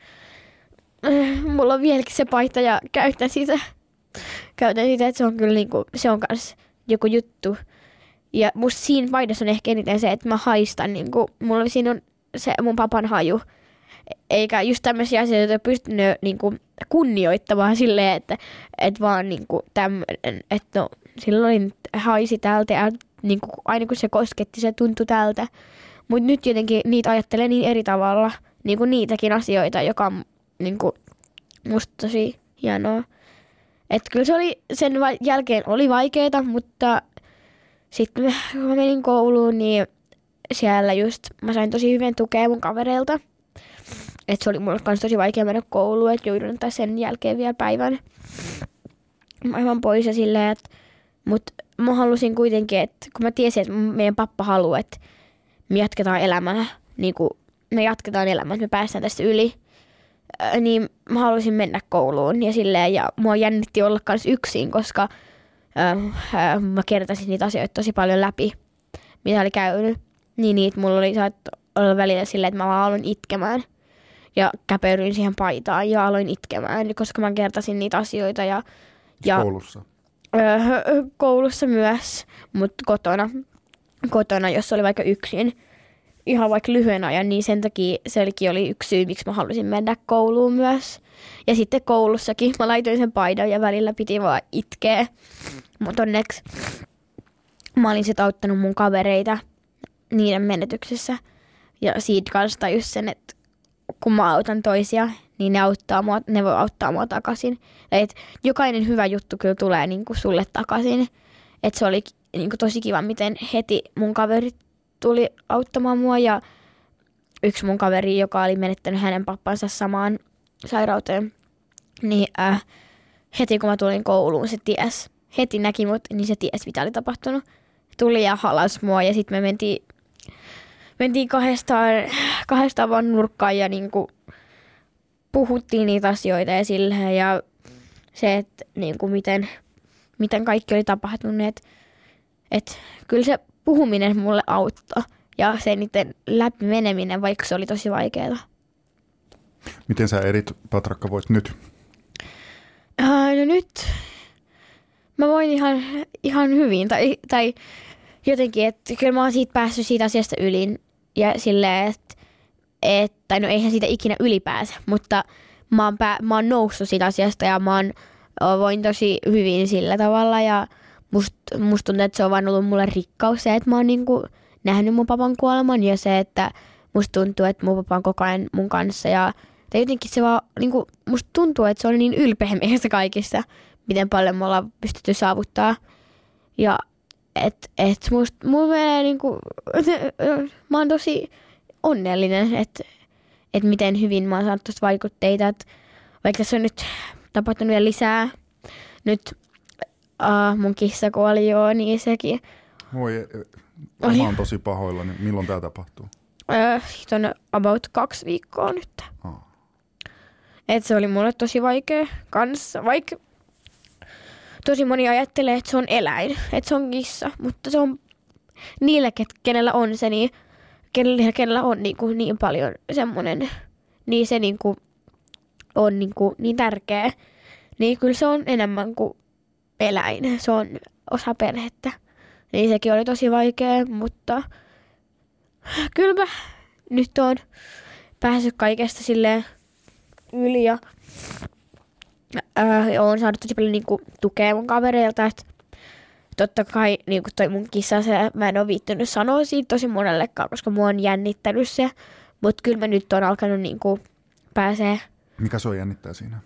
mulla on vieläkin se paita ja käytän sitä, että se on kyllä niinku, se on kans joku juttu. Ja musta siinä paidassa on ehkä eniten se, että mä haistan, niinku, siinä on se mun papan haju. Eikä just tämmöisiä asioita ole pystynyt niinku kunnioittamaan silleen, että vaan niinku tämmöinen, että no silloin haisi täältä ja niinku aina kun se kosketti, se tuntui tältä. Mutta nyt jotenkin niitä ajattelee niin eri tavalla, niinku niitäkin asioita, joka on niinku musta tosi hienoa. Että kyllä se oli, sen jälkeen oli vaikeeta, mutta sitten kun mä menin kouluun, niin siellä just mä sain tosi hyvin tukea mun kavereilta. Että se oli mulle kans tosi vaikea mennä kouluun, että joudun ottaa sen jälkeen vielä päivän aivan pois ja silleen, mutta mä halusin kuitenkin, että kun mä tiesin, että meidän pappa haluaa, että me jatketaan elämää, niin kuin me jatketaan elämää, että me päästään tästä yli, niin mä halusin mennä kouluun ja silleen, ja mua jännitti olla kans yksin, koska mä kertasin niitä asioita tosi paljon läpi, mitä oli käynyt, niin niitä mulla oli saattu olla välillä silleen, että mä vaan aloin itkemään. Ja käpeydyin siihen paitaan ja aloin itkemään, koska mä kertasin niitä asioita. Ja koulussa? Koulussa myös, mutta kotona, jos oli vaikka yksin, ihan vaikka lyhyen ajan, niin sen takia se oli yksi syy, miksi mä halusin mennä kouluun myös. Ja sitten koulussakin mä laitoin sen paidan ja välillä piti vaan itkeä. Mutta onneksi mä olin sitten auttanut mun kavereita niiden menetyksessä. Ja siitä kanssa tajus sen, että kun mä autan toisia, niin ne voi auttaa mua takaisin. Et jokainen hyvä juttu kyllä tulee niinku sulle takaisin. Et se oli niinku tosi kiva, miten heti mun kaverit tuli auttamaan mua. Ja yksi mun kaveri, joka oli menettänyt hänen pappansa samaan sairauteen, niin heti kun mä tulin kouluun, se ties. Heti näki mut, niin se ties, mitä oli tapahtunut. Tuli ja halasi mua ja sitten me mentiin kahdestaan vaan nurkkaan ja niinku puhuttiin niitä asioita ja silleen. Ja se, että niinku miten kaikki oli tapahtunut. Että kyllä se puhuminen mulle auttoi ja se niiden läpi meneminen, vaikka se oli tosi vaikeaa. Miten sä erit, Patrakka, voit nyt? No nyt mä voin ihan hyvin tai jotenkin, että kyllä mä oon päässyt siitä asiasta yli ja silleen, että no eihän siitä ikinä ylipääse, mutta mä oon noussut siitä asiasta ja voin tosi hyvin sillä tavalla ja musta tuntuu, että se on vaan ollut mulle rikkaus se, että mä oon niinku nähnyt mun papan kuoleman ja se, että musta tuntuu, että mun papa on koko ajan mun kanssa ja jotenkin se vaan, niinku, musta tuntuu, että se on niin ylpeä meistä kaikista, miten paljon me ollaan pystytty saavuttaa ja mulla menee niinku, mä oon tosi onnellinen, että miten hyvin mä oon saanut tosta vaikutteita, että vaikka tässä on nyt tapahtunut vielä lisää, nyt mun kissa kuoli jo, niin sekin. Voi, mä oon tosi pahoillani. Milloin tää tapahtuu? Siitä on about 2 viikkoa nyt. Et se oli mulle tosi vaikea kanssa, vaikka tosi moni ajattelee, että se on eläin, että se on kissa, mutta se on niille, kenellä on se, niin kenellä on niin paljon semmoinen, niin se on niin tärkeä, niin kyllä se on enemmän kuin eläin, se on osa perhettä. Niin sekin oli tosi vaikea, mutta kyllä mä nyt oon päässyt kaikesta silleen yli ja oon saanut tosi paljon tukea mun kavereilta, että totta kai toi mun kissa, mä en oo viittynyt sanoa siitä tosi monellekaan, koska mua on jännittänyt se, mutta kyllä mä nyt oon alkanut pääsee. Mikä sua jännittää siinä?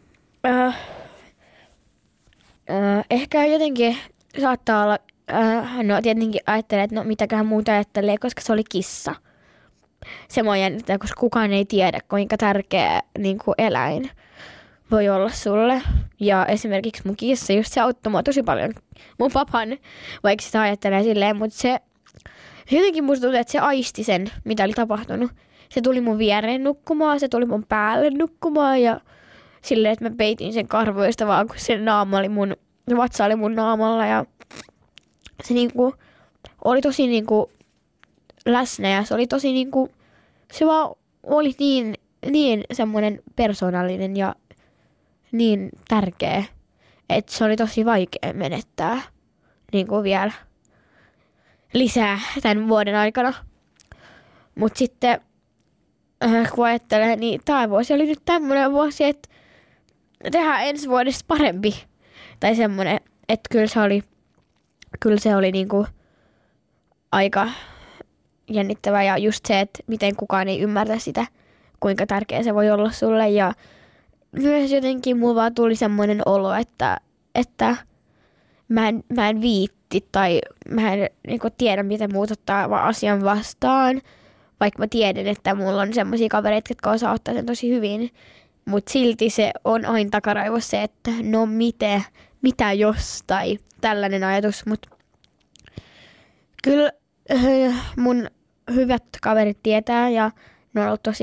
Ehkä jotenkin saattaa olla, no tietenkin ajattelee, että no mitäköhän muuta ajattelee, koska se oli kissa. se mua jännittää, koska kukaan ei tiedä, kuinka tärkeä niin kuin eläin voi olla sulle. Ja esimerkiksi mun kissa, just se auttoi mua tosi paljon. Mun papan, vaikka sitä ajattelee silleen, mutta se jotenkin musta tuntuu, että se aisti sen, mitä oli tapahtunut. Se tuli mun viereen nukkumaan, se tuli mun päälle nukkumaan ja silleen, että mä peitin sen karvoista vaan, kun se vatsa oli mun naamalla ja se niinku oli tosi niinku läsnä ja se oli tosi niinku, se vaan oli niin semmoinen persoonallinen ja niin tärkeä, että se oli tosi vaikea menettää niinku vielä lisää tämän vuoden aikana. Mut sitten kun ajattelee, niin tämä vuosi oli nyt tämmöinen vuosi, että tehdään ensi vuodesta parempi. Tai semmoinen, että kyllä se oli niinku aika jännittävä ja just se, että miten kukaan ei ymmärrä sitä, kuinka tärkeä se voi olla sulle. Ja myös jotenkin mulla vaan tuli semmoinen olo, että mä en viitti tai mä en niinku tiedä, miten muut ottaa asian vastaan. Vaikka mä tiedän, että mulla on semmoisia kavereita, jotka osaa ottaa sen tosi hyvin. Mutta silti se on aina takaraivossa se, että no mitä jos tai tällainen ajatus. Mutta kyllä mun hyvät kaverit tietää ja ne on ollut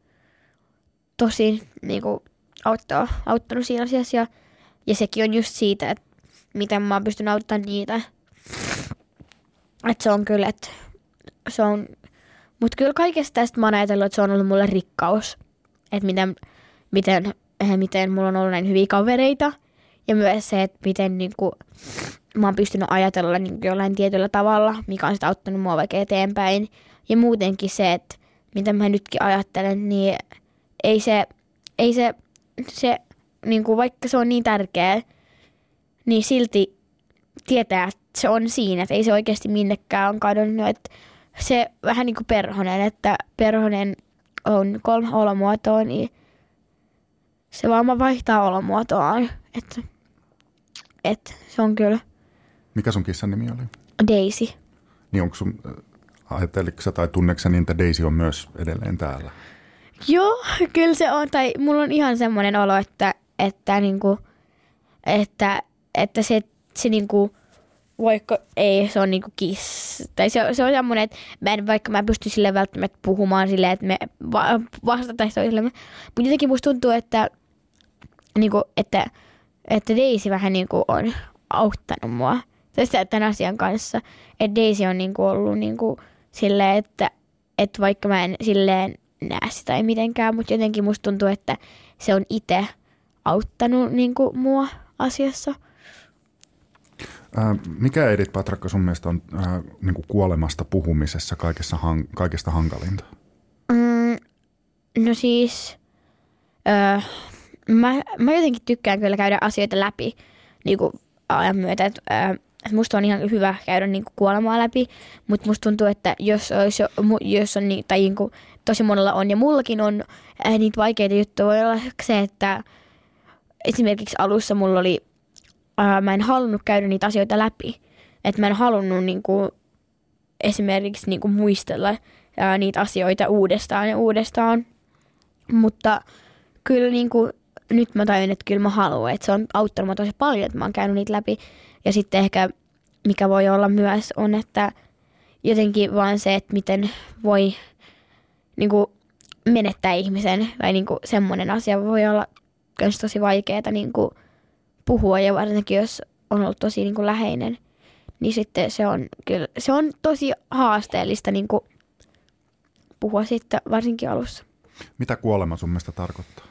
tosi niinku, auttanut siinä asiassa. Ja sekin on just siitä, että miten mä oon pystynyt auttamaan niitä. Että se on kyllä, että se on. Mutta kyllä kaikesta tästä mä oon ajatellut, että se on ollut mulle rikkaus. Että miten mulla on ollut näin hyviä kavereita. Ja myös se, että miten niinku, mä oon pystynyt ajatella niinku jollain tietyllä tavalla, mikä on sitä auttanut mua vaikka eteenpäin. Ja muutenkin se, että mitä mä nytkin ajattelen, niin ei se niinku, vaikka se on niin tärkeä, niin silti tietää, että se on siinä. Että ei se oikeasti minnekään on kadonnut. Että se vähän niin kuin perhonen, että perhonen on 3 olomuotoa, niin se vaan vaihtaa olomuotoaan. Että se on kyllä. Mikä sun kissan nimi oli? Daisy. Niin onko sun, ajatteliko sä tai tunneeko niin, että Daisy on myös edelleen täällä? Joo, kyllä se on. Tai mulla on ihan semmoinen olo, että se niinku, vaikka ei, se on niinku kiss. Tai se on semmoinen, että vaikka mä en pysty sille välttämättä puhumaan silleen, että me vastataan toisillemme. Mutta jotenkin musta tuntuu, että Daisy vähän niinku on auttanut mua tämän asian kanssa. Että Daisy on niinku ollut niinku silleen, että vaikka mä en silleen näe sitä ei mitenkään, mutta jotenkin musta tuntuu, että se on itse auttanut niinku mua asiassa. Mikä Edith Patrakka sun mielestä on niinku kuolemasta puhumisessa kaikesta hankalinta? No siis, mä jotenkin tykkään kyllä käydä asioita läpi niinku ajan myötä. Musta on ihan hyvä käydä niinku kuolemaa läpi, mutta musta tuntuu, että jos on tai niinku, tosi monella on ja mullakin on niitä vaikeita juttuja, voi olla se, että esimerkiksi alussa mulla oli mä en halunnut käydä niitä asioita läpi. Että mä en halunnut niinku, esimerkiksi niinku, muistella niitä asioita uudestaan ja uudestaan. Mutta kyllä niinku, nyt mä tajun, että kyllä mä haluan. Että se on auttanut mä tosi paljon, että mä oon käynyt niitä läpi. Ja sitten ehkä, mikä voi olla myös, on, että jotenkin vaan se, että miten voi niinku, menettää ihmisen. Tai niinku, semmoinen asia voi olla myös tosi vaikeaa niinku, puhua ja varsinkin jos on ollut tosi niin kuin läheinen, niin sitten se on tosi haasteellista niin kuin puhua sitten varsinkin alussa. Mitä kuolema sun mielestä tarkoittaa?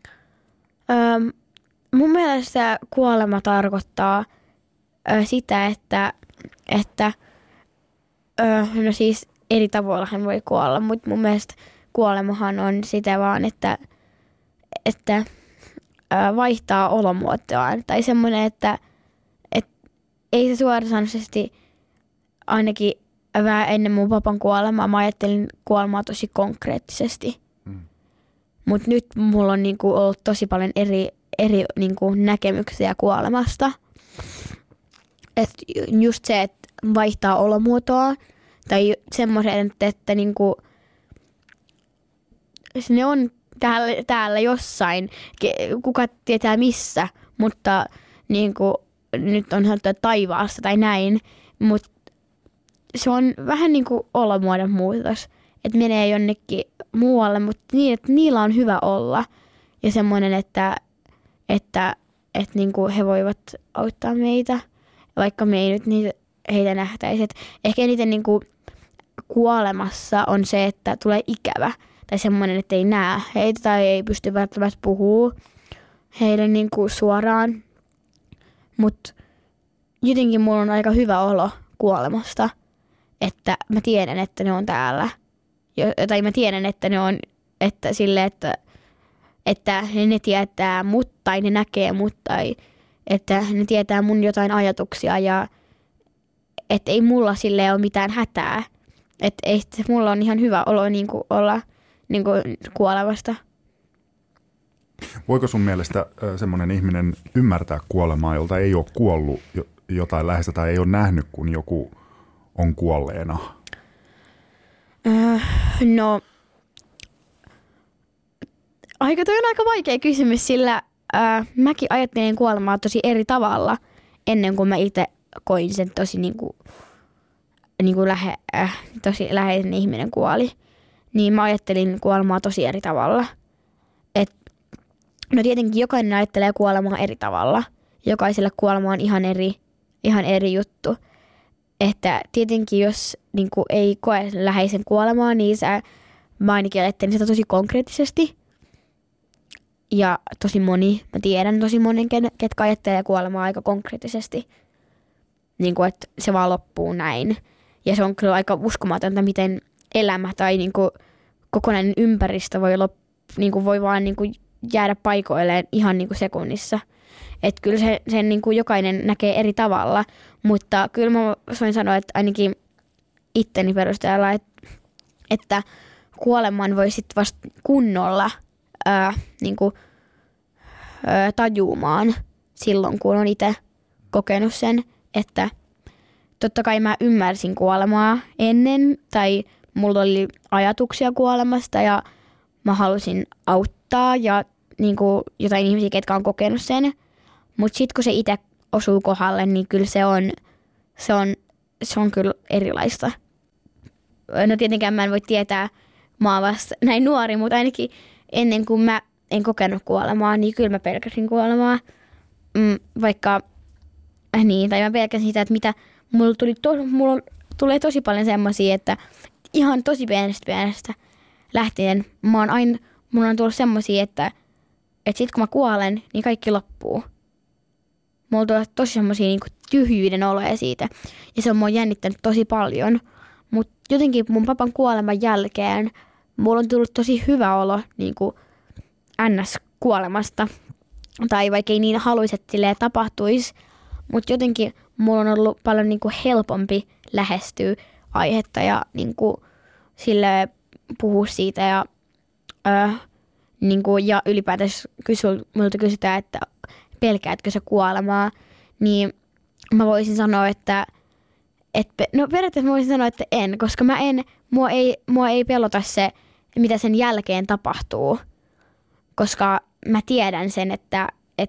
Mun mielestä kuolema tarkoittaa sitä, että no siis eri tavoilla hän voi kuolla, mutta mun mielestä kuolemahan on sitä vaan, että vaihtaa olomuotoaan. Tai semmoinen, että ei se suoranaisesti ainakin vähän ennen mun papan kuolemaa. Mä ajattelin kuolemaa tosi konkreettisesti. Mutta nyt mulla on niinku ollut tosi paljon eri niinku näkemyksiä kuolemasta. Et just se, että vaihtaa olomuotoa. Tai semmoisen, että niinku, ne on täällä jossain, kuka tietää missä, mutta niin kuin, nyt on sanottu, että taivaassa tai näin, mutta se on vähän niin kuin olomuodon muutos, että menee jonnekin muualle, mutta niin, että niillä on hyvä olla ja semmoinen, että niin kuin he voivat auttaa meitä, vaikka me ei nyt heitä nähtäisi. Et ehkä eniten niin kuin kuolemassa on se, että tulee ikävä tai semmoinen, että ei näe heitä tai ei pysty välttämättä puhumaan heille niin kuin suoraan. Mutta jotenkin mulla on aika hyvä olo kuolemasta, että mä tiedän, että ne on täällä. Tai mä tiedän, että ne on, että sille, että ne tietää mut tai ne näkee mut tai että ne tietää mun jotain ajatuksia ja että ei mulla sille ole mitään hätää. Että mulla on ihan hyvä olo niin kuin olla niin kuin kuolevasta. Voiko sun mielestä semmoinen ihminen ymmärtää kuolemaa, jolta ei ole kuollut jotain läheistä tai ei ole nähnyt, kun joku on kuolleena? No, toi on aika vaikea kysymys, sillä mäkin ajattelin kuolemaa tosi eri tavalla ennen kuin mä itse koin sen tosi tosi läheisen ihminen kuoli. Niin mä ajattelin kuolemaa tosi eri tavalla. No tietenkin jokainen ajattelee kuolemaa eri tavalla. Jokaiselle kuolema on ihan eri juttu. Että tietenkin jos niin kuin ei koe läheisen kuolemaa, niin mä ainakin ajattelin sitä tosi konkreettisesti. Ja mä tiedän tosi monen, ketkä ajattelee kuolemaa aika konkreettisesti. Niin kuin, että se vaan loppuu näin. Ja se on kyllä aika uskomatonta, miten elämä tai niin kuin kokonainen ympäristö voi vaan niin kuin jäädä paikoilleen ihan niin kuin sekunnissa. Että kyllä sen niin kuin jokainen näkee eri tavalla, mutta kyllä mä voin sanoa, että ainakin itteni perusteella, että kuoleman voi sitten vasta kunnolla niin kuin, tajumaan silloin, kun on itse kokenut sen, että totta kai mä ymmärsin kuolemaa ennen tai mulla oli ajatuksia kuolemasta ja mä halusin auttaa ja niin kuin jotain ihmisiä, ketkä on kokenut sen. Mutta sitten kun se itse osuu kohdalle, niin kyllä se on kyllä erilaista. No tietenkään mä en voi tietää, mä oon vasta näin nuori, mutta ainakin ennen kuin mä en kokenut kuolemaa, niin kyllä mä pelkäsin kuolemaa. Vaikka niin, tai mä pelkäsin sitä, että mitä mulla tulee tosi paljon semmosia, että ihan tosi pienestä lähtien mulla on tullut semmosia, että sit kun mä kuolen, niin kaikki loppuu. Mulla tulee tosi semmosia niin kuin tyhjyyden oloja siitä. Ja se on mua jännittänyt tosi paljon. Mutta jotenkin mun papan kuoleman jälkeen mulla on tullut tosi hyvä olo niin kuin NS-kuolemasta. Tai vaikka ei niin haluaisi, että silleen tapahtuisi. Mutta jotenkin mulla on ollut paljon niin kuin helpompi lähestyä aihetta ja niin kuin silleen puhua siitä. Ja ylipäätään minulta kysytään, että pelkäätkö sä kuolemaa, niin mä voisin sanoa, että periaatteessa mä voisin sanoa, että en, koska mua ei pelota se, mitä sen jälkeen tapahtuu, koska mä tiedän sen, että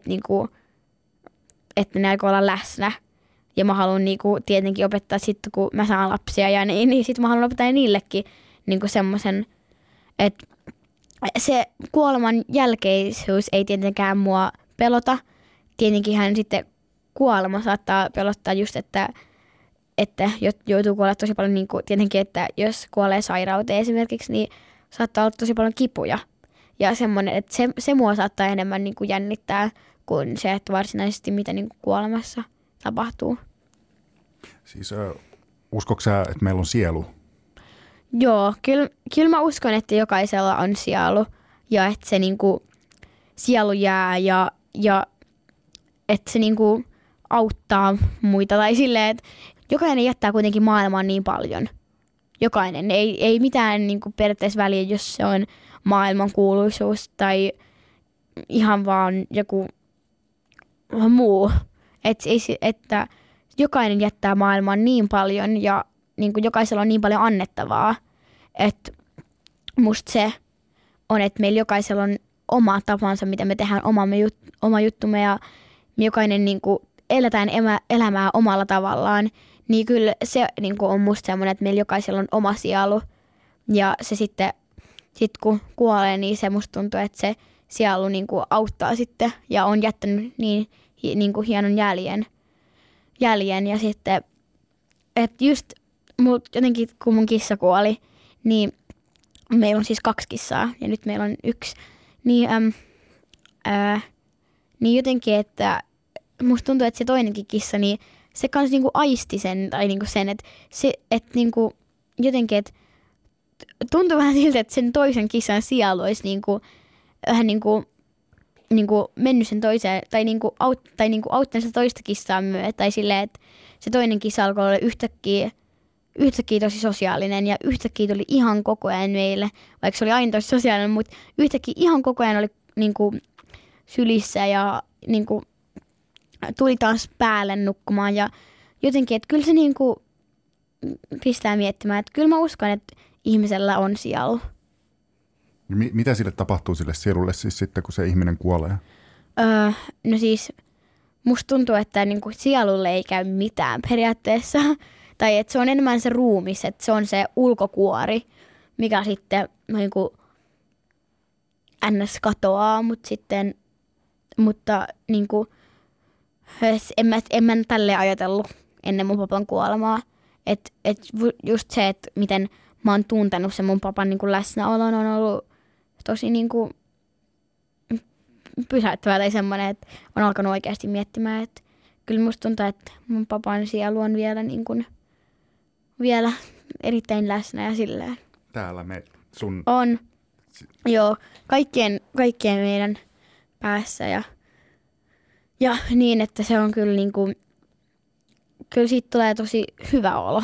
ne aikoo olla läsnä ja mä haluan niinku tietenkin opettaa sitten, kun mä saan lapsia ja niin sitten mä haluan opettaa niillekin niinku semmoisen, että se kuoleman jälkeisyys ei tietenkään mua pelota. Tietenkin sitten kuolema saattaa pelottaa just, että joutuu kuolla tosi paljon, niin kuin, tietenkin, että jos kuolee sairauteen esimerkiksi, niin saattaa olla tosi paljon kipuja. Ja semmoinen, että se mua saattaa enemmän niin kuin jännittää kuin se, että varsinaisesti mitä niin kuin kuolemassa tapahtuu. Siis uskotko sä, että meillä on sielu? Joo, kyllä mä uskon, että jokaisella on sielu ja että se niin kuin sielu jää ja että se niin kuin auttaa muita tai silleen, että jokainen jättää kuitenkin maailmaan niin paljon. Jokainen. Ei mitään niin kuin periaatteessa väliä, jos se on maailmankuuluisuus tai ihan vaan joku muu. Että jokainen jättää maailmaan niin paljon ja niin kuin jokaisella on niin paljon annettavaa. Että musta on, että meillä jokaisella on oma tapansa, mitä me tehdään oma juttumme ja me jokainen niin kuin eletään elämää omalla tavallaan, niin kyllä se niin kuin on musta semmoinen, että meillä jokaisella on oma sielu ja se sitten kun kuolee, niin se musta tuntuu, että se sielu niin kuin auttaa sitten ja on jättänyt niin kuin hienon jäljen ja sitten, että just jotenkin kun mun kissa kuoli, niin meillä on siis 2 kissaa ja nyt meillä on 1, niin jotenkin, että musta tuntuu, että se toinenkin kissa, niin se kans niinku aisti sen, tai niinku sen, että se, et niinku jotenkin, että tuntuu vähän siltä, että sen toisen kissan sielu olisi niinku vähän niinku mennyt sen toiseen, tai auttanut sitä toista kissaa myötä, tai silleen, että se toinen kissa alkoi olla yhtäkkiä tosi sosiaalinen ja yhtäkkiä tuli ihan koko ajan meille, vaikka se oli aina tosi sosiaalinen, mutta yhtäkkiä ihan koko ajan oli niinku sylissä ja niinku tuli taas päälle nukkumaan ja jotenkin, että kyllä se niinku pistää miettimään, että kyllä mä uskon, että ihmisellä on sielu. Mitä sille tapahtuu sille sielulle siis sitten, kun se ihminen kuolee? No siis musta tuntuu, että niinku sielulle ei käy mitään periaatteessa. Tai että se on enemmän se ruumis, että se on se ulkokuori, mikä sitten niinku ns. Katoaa, mutta niinku, en mä tälleen ajatellut ennen mun papan kuolemaa. Et just se, että miten mä oon tuntenut sen mun papan niinku läsnäolon on ollut tosi niinku pysäyttävää tai semmoinen, että on alkanut oikeasti miettimään, että kyllä musta tuntuu, että mun papan sielu on vielä erittäin läsnä ja silleen. Täällä sun... On. Joo, kaikkien meidän päässä ja niin, että se on kyllä niinku, kyllä siitä tulee tosi hyvä olo.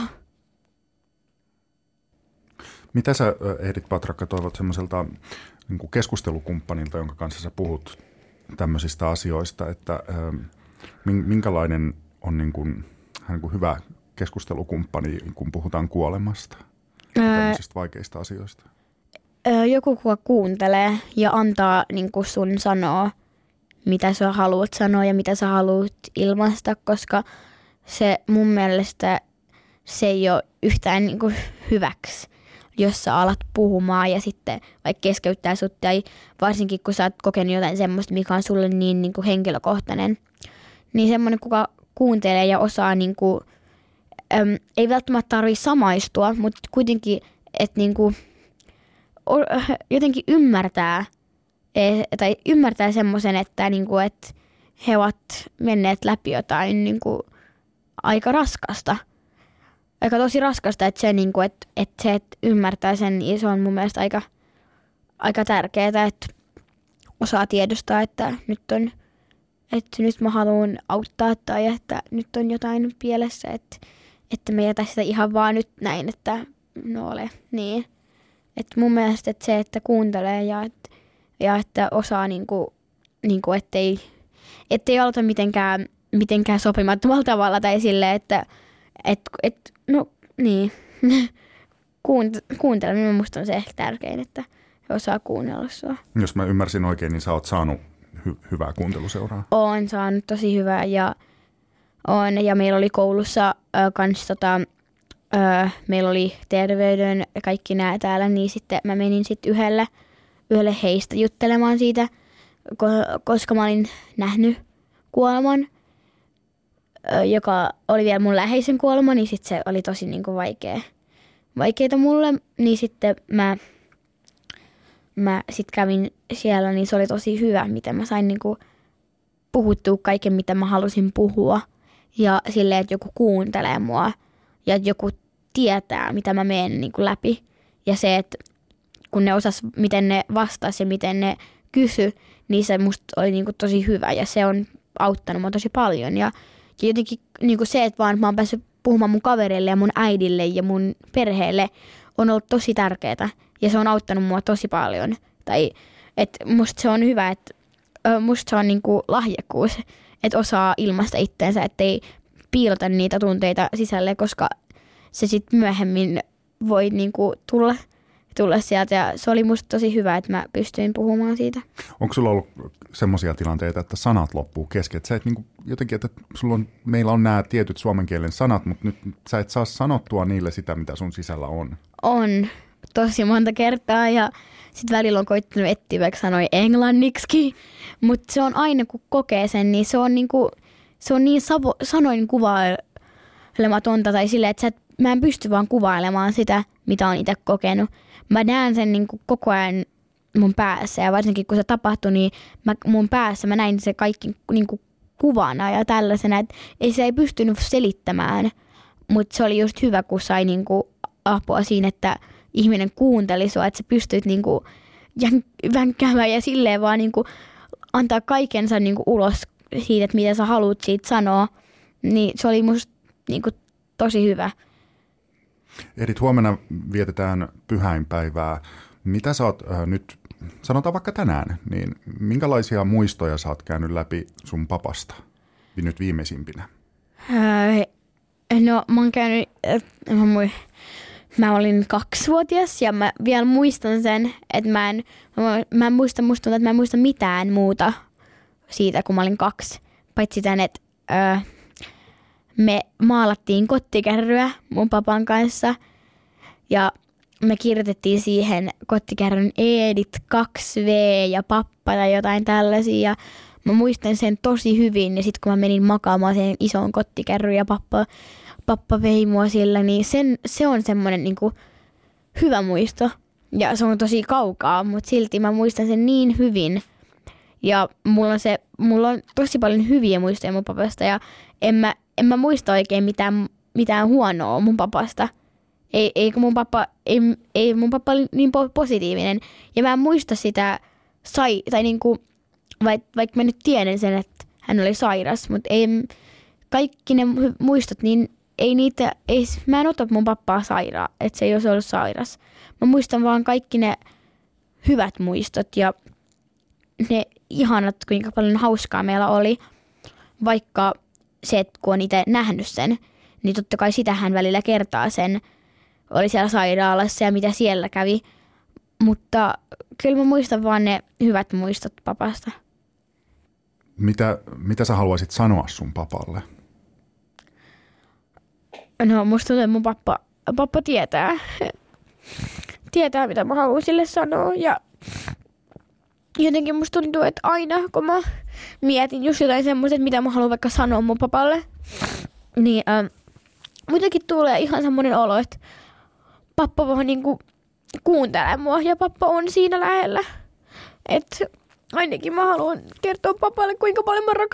Mitä sä, Ehdit Patrakka, toivot semmoiselta niin keskustelukumppanilta, jonka kanssa sä puhut tämmöisistä asioista, että minkälainen on niin kuin hyvä keskustelukumppani, kun puhutaan kuolemasta ja tämmöisistä vaikeista asioista? Joku, kuka kuuntelee ja antaa niin kuin sun sanoa, mitä sä haluat sanoa ja mitä sä haluat ilmaista, koska se mun mielestä se ei ole yhtään niin kuin hyväksi, jos sä alat puhumaan ja sitten vaikka keskeyttää sut tai varsinkin kun sä oot kokenut jotain semmoista, mikä on sulle niin kuin henkilökohtainen, niin semmoinen, kuka kuuntelee ja osaa niin kuin, ei välttämättä tarvitse samaistua, mutta kuitenkin, että niin kuin, jotenkin ymmärtää semmoisen, että, niin kuin, että he ovat menneet läpi jotain niin kuin, aika raskasta. Aika tosi raskasta, että se, niin kuin, että se, että ymmärtää sen, niin se on mun mielestä aika tärkeää, että osaa tiedostaa, että nyt mä haluan auttaa tai että nyt on jotain pielessä, että me jätä sitä ihan vaan nyt näin, että no ole niin. Että mun mielestä että se, että kuuntelee ja että osaa niinku ettei aloita mitenkään sopimattomalla tavalla tai silleen, että no niin. Kuunteleminen musta on se ehkä tärkein, että he osaa kuunnella sua. Jos mä ymmärsin oikein, niin sä oot saanut hyvää kuunteluseuraa. Oon saanut tosi hyvää ja meillä oli koulussa meillä oli terveyden ja kaikki nää täällä, niin sitten mä menin sitten yhdelle heistä juttelemaan siitä, koska mä olin nähnyt kuoleman, joka oli vielä mun läheisen kuolema, niin sitten se oli tosi niinku vaikeeta mulle, niin sitten mä sit kävin siellä, niin se oli tosi hyvä, miten mä sain niinku puhuttua kaiken, mitä mä halusin puhua. Ja silleen, että joku kuuntelee mua ja että joku tietää, mitä mä menen niinku läpi. Ja se, että kun ne osas, miten ne vastasi ja miten ne kysy, niin se musta oli niinku tosi hyvä ja se on auttanut mua tosi paljon. Ja jotenkin niinku se, että vaan mä oon päässyt puhumaan mun kavereille ja mun äidille ja mun perheelle on ollut tosi tärkeää. Ja se on auttanut mua tosi paljon. Tai että musta se on hyvä, että musta se on niinku lahjakkuus, että osaa ilmaista itteensä, ettei piilota niitä tunteita sisälle, koska se sitten myöhemmin voi niinku tulla tulla sieltä ja se oli musta tosi hyvä, että mä pystyin puhumaan siitä. Onko sulla ollut semmoisia tilanteita, että sanat loppuu kesken? Että sä et niinku, jotenkin, että meillä on nämä tietyt suomen kielen sanat, mutta nyt sä et saa sanottua niille sitä, mitä sun sisällä on. On tosi monta kertaa ja sitten välillä on koittanut etsiä vaikka sanoi englanniksi, mutta se on aina kun kokee sen, niin se on niin sanoin kuvailematonta tai silleen, että mä en pysty vaan kuvailemaan sitä, mitä on itse kokenut. Mä näen sen niin kuin koko ajan mun päässä ja varsinkin kun se tapahtui, niin mun päässä mä näin se kaikki niin kuin kuvana ja tällaisena, että se ei pystynyt selittämään, mutta se oli just hyvä, kun sai niin kuin apua siinä, että ihminen kuunteli sua, että sä pystyt niin kuin vänkkäämään ja silleen vaan niin kuin antaa kaikensa niin kuin ulos siitä, että mitä sä haluat siitä sanoa, niin se oli musta niin kuin tosi hyvä. Edith, huomenna vietetään pyhäinpäivää. Mitä sä oot nyt, sanotaan vaikka tänään, niin minkälaisia muistoja sä oot käynyt läpi sun papasta nyt viimeisimpinä? No mä oon käynyt, mä olin 2-vuotias ja mä vielä muistan sen, että mä en muista, että mä en muista mitään muuta siitä, kun mä olin 2. Paitsi tämän, että me maalattiin kottikärryä mun papan kanssa ja me kirjoitettiin siihen kottikärryn Edith 2V ja pappa tai jotain tällaisia. Ja mä muistan sen tosi hyvin ja sitten kun mä menin makaamaan siihen isoon kottikärryyn ja pappa vei mua sillä, niin se on semmoinen niinku hyvä muisto. Ja se on tosi kaukaa, mutta silti mä muistan sen niin hyvin. Ja mulla on tosi paljon hyviä muistoja mun papasta ja en mä muista oikein mitään huonoa mun papasta. Ei mun pappa oli niin positiivinen. Ja mä en muista sitä, tai niinku, vaikka mä nyt tiedän sen, että hän oli sairas, mutta kaikki ne muistot, niin mä en ota mun pappaa sairaan, että se ei olisi ollut sairas. Mä muistan vaan kaikki ne hyvät muistot ja ne ihanat, kuinka paljon hauskaa meillä oli, vaikka se, että kun on itse nähnyt sen, niin totta kai sitä hän välillä kertaa sen, oli siellä sairaalassa ja mitä siellä kävi, mutta kyllä mä muistan vaan ne hyvät muistot papasta. Mitä sä haluaisit sanoa sun papalle? No musta tuntuu, että mun pappa tietää, mitä mä haluan sille sanoa ja jotenkin musta tuntuu, että aina kun mä mietin just jotain semmoista, että mitä mä haluan vaikka sanoa mun papalle, niin muutenkin tulee ihan semmoinen olo, että pappa vaan niinku kuuntelee mua ja pappa on siinä lähellä. Että ainakin mä haluan kertoa papalle, kuinka paljon mä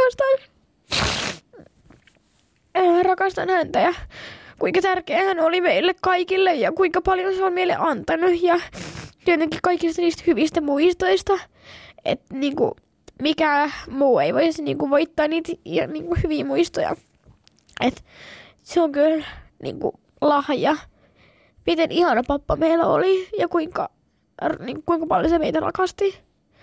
rakastan häntä ja kuinka tärkeä hän oli meille kaikille ja kuinka paljon se on meille antanut ja tietenkin kaikista niistä hyvistä muistoista, että niinku, mikä muu ei voisi niinku voittaa niitä niinku, hyviä muistoja. Et se on kyllä niinku, lahja, miten ihana pappa meillä oli ja kuinka paljon se meitä rakasti.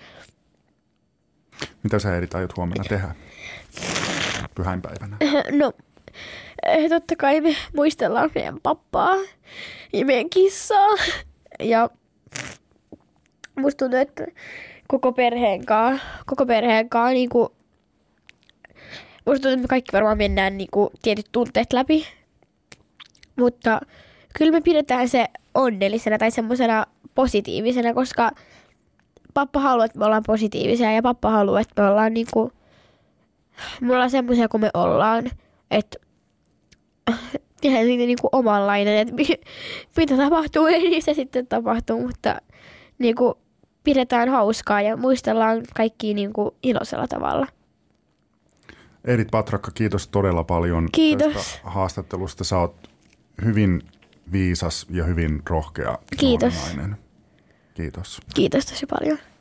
Mitä sä Edith aiot huomenna tehdä pyhäinpäivänä? No, totta kai me muistellaan meidän pappaa ja meidän kissaa ja musta tuntuu, että koko perheen kanssa niinku, musta tuntuu, että me kaikki varmaan mennään niinku tietyt tunteet läpi, mutta kyllä me pidetään se onnellisena tai semmoisena positiivisena, koska pappa haluaa, että me ollaan positiivisia ja pappa haluaa, että me ollaan niinku, me ollaan semmoisia kuin me ollaan, että tehdään siitä niinku omanlainen, että mitä tapahtuu, niin se sitten tapahtuu, mutta niinku pidetään hauskaa ja muistellaan kaikkia niinku iloisella tavalla. Edith Patrakka, kiitos todella paljon tästä haastattelusta. Sä oot hyvin viisas ja hyvin rohkea Kiitos. nainen. Kiitos. Kiitos tosi paljon.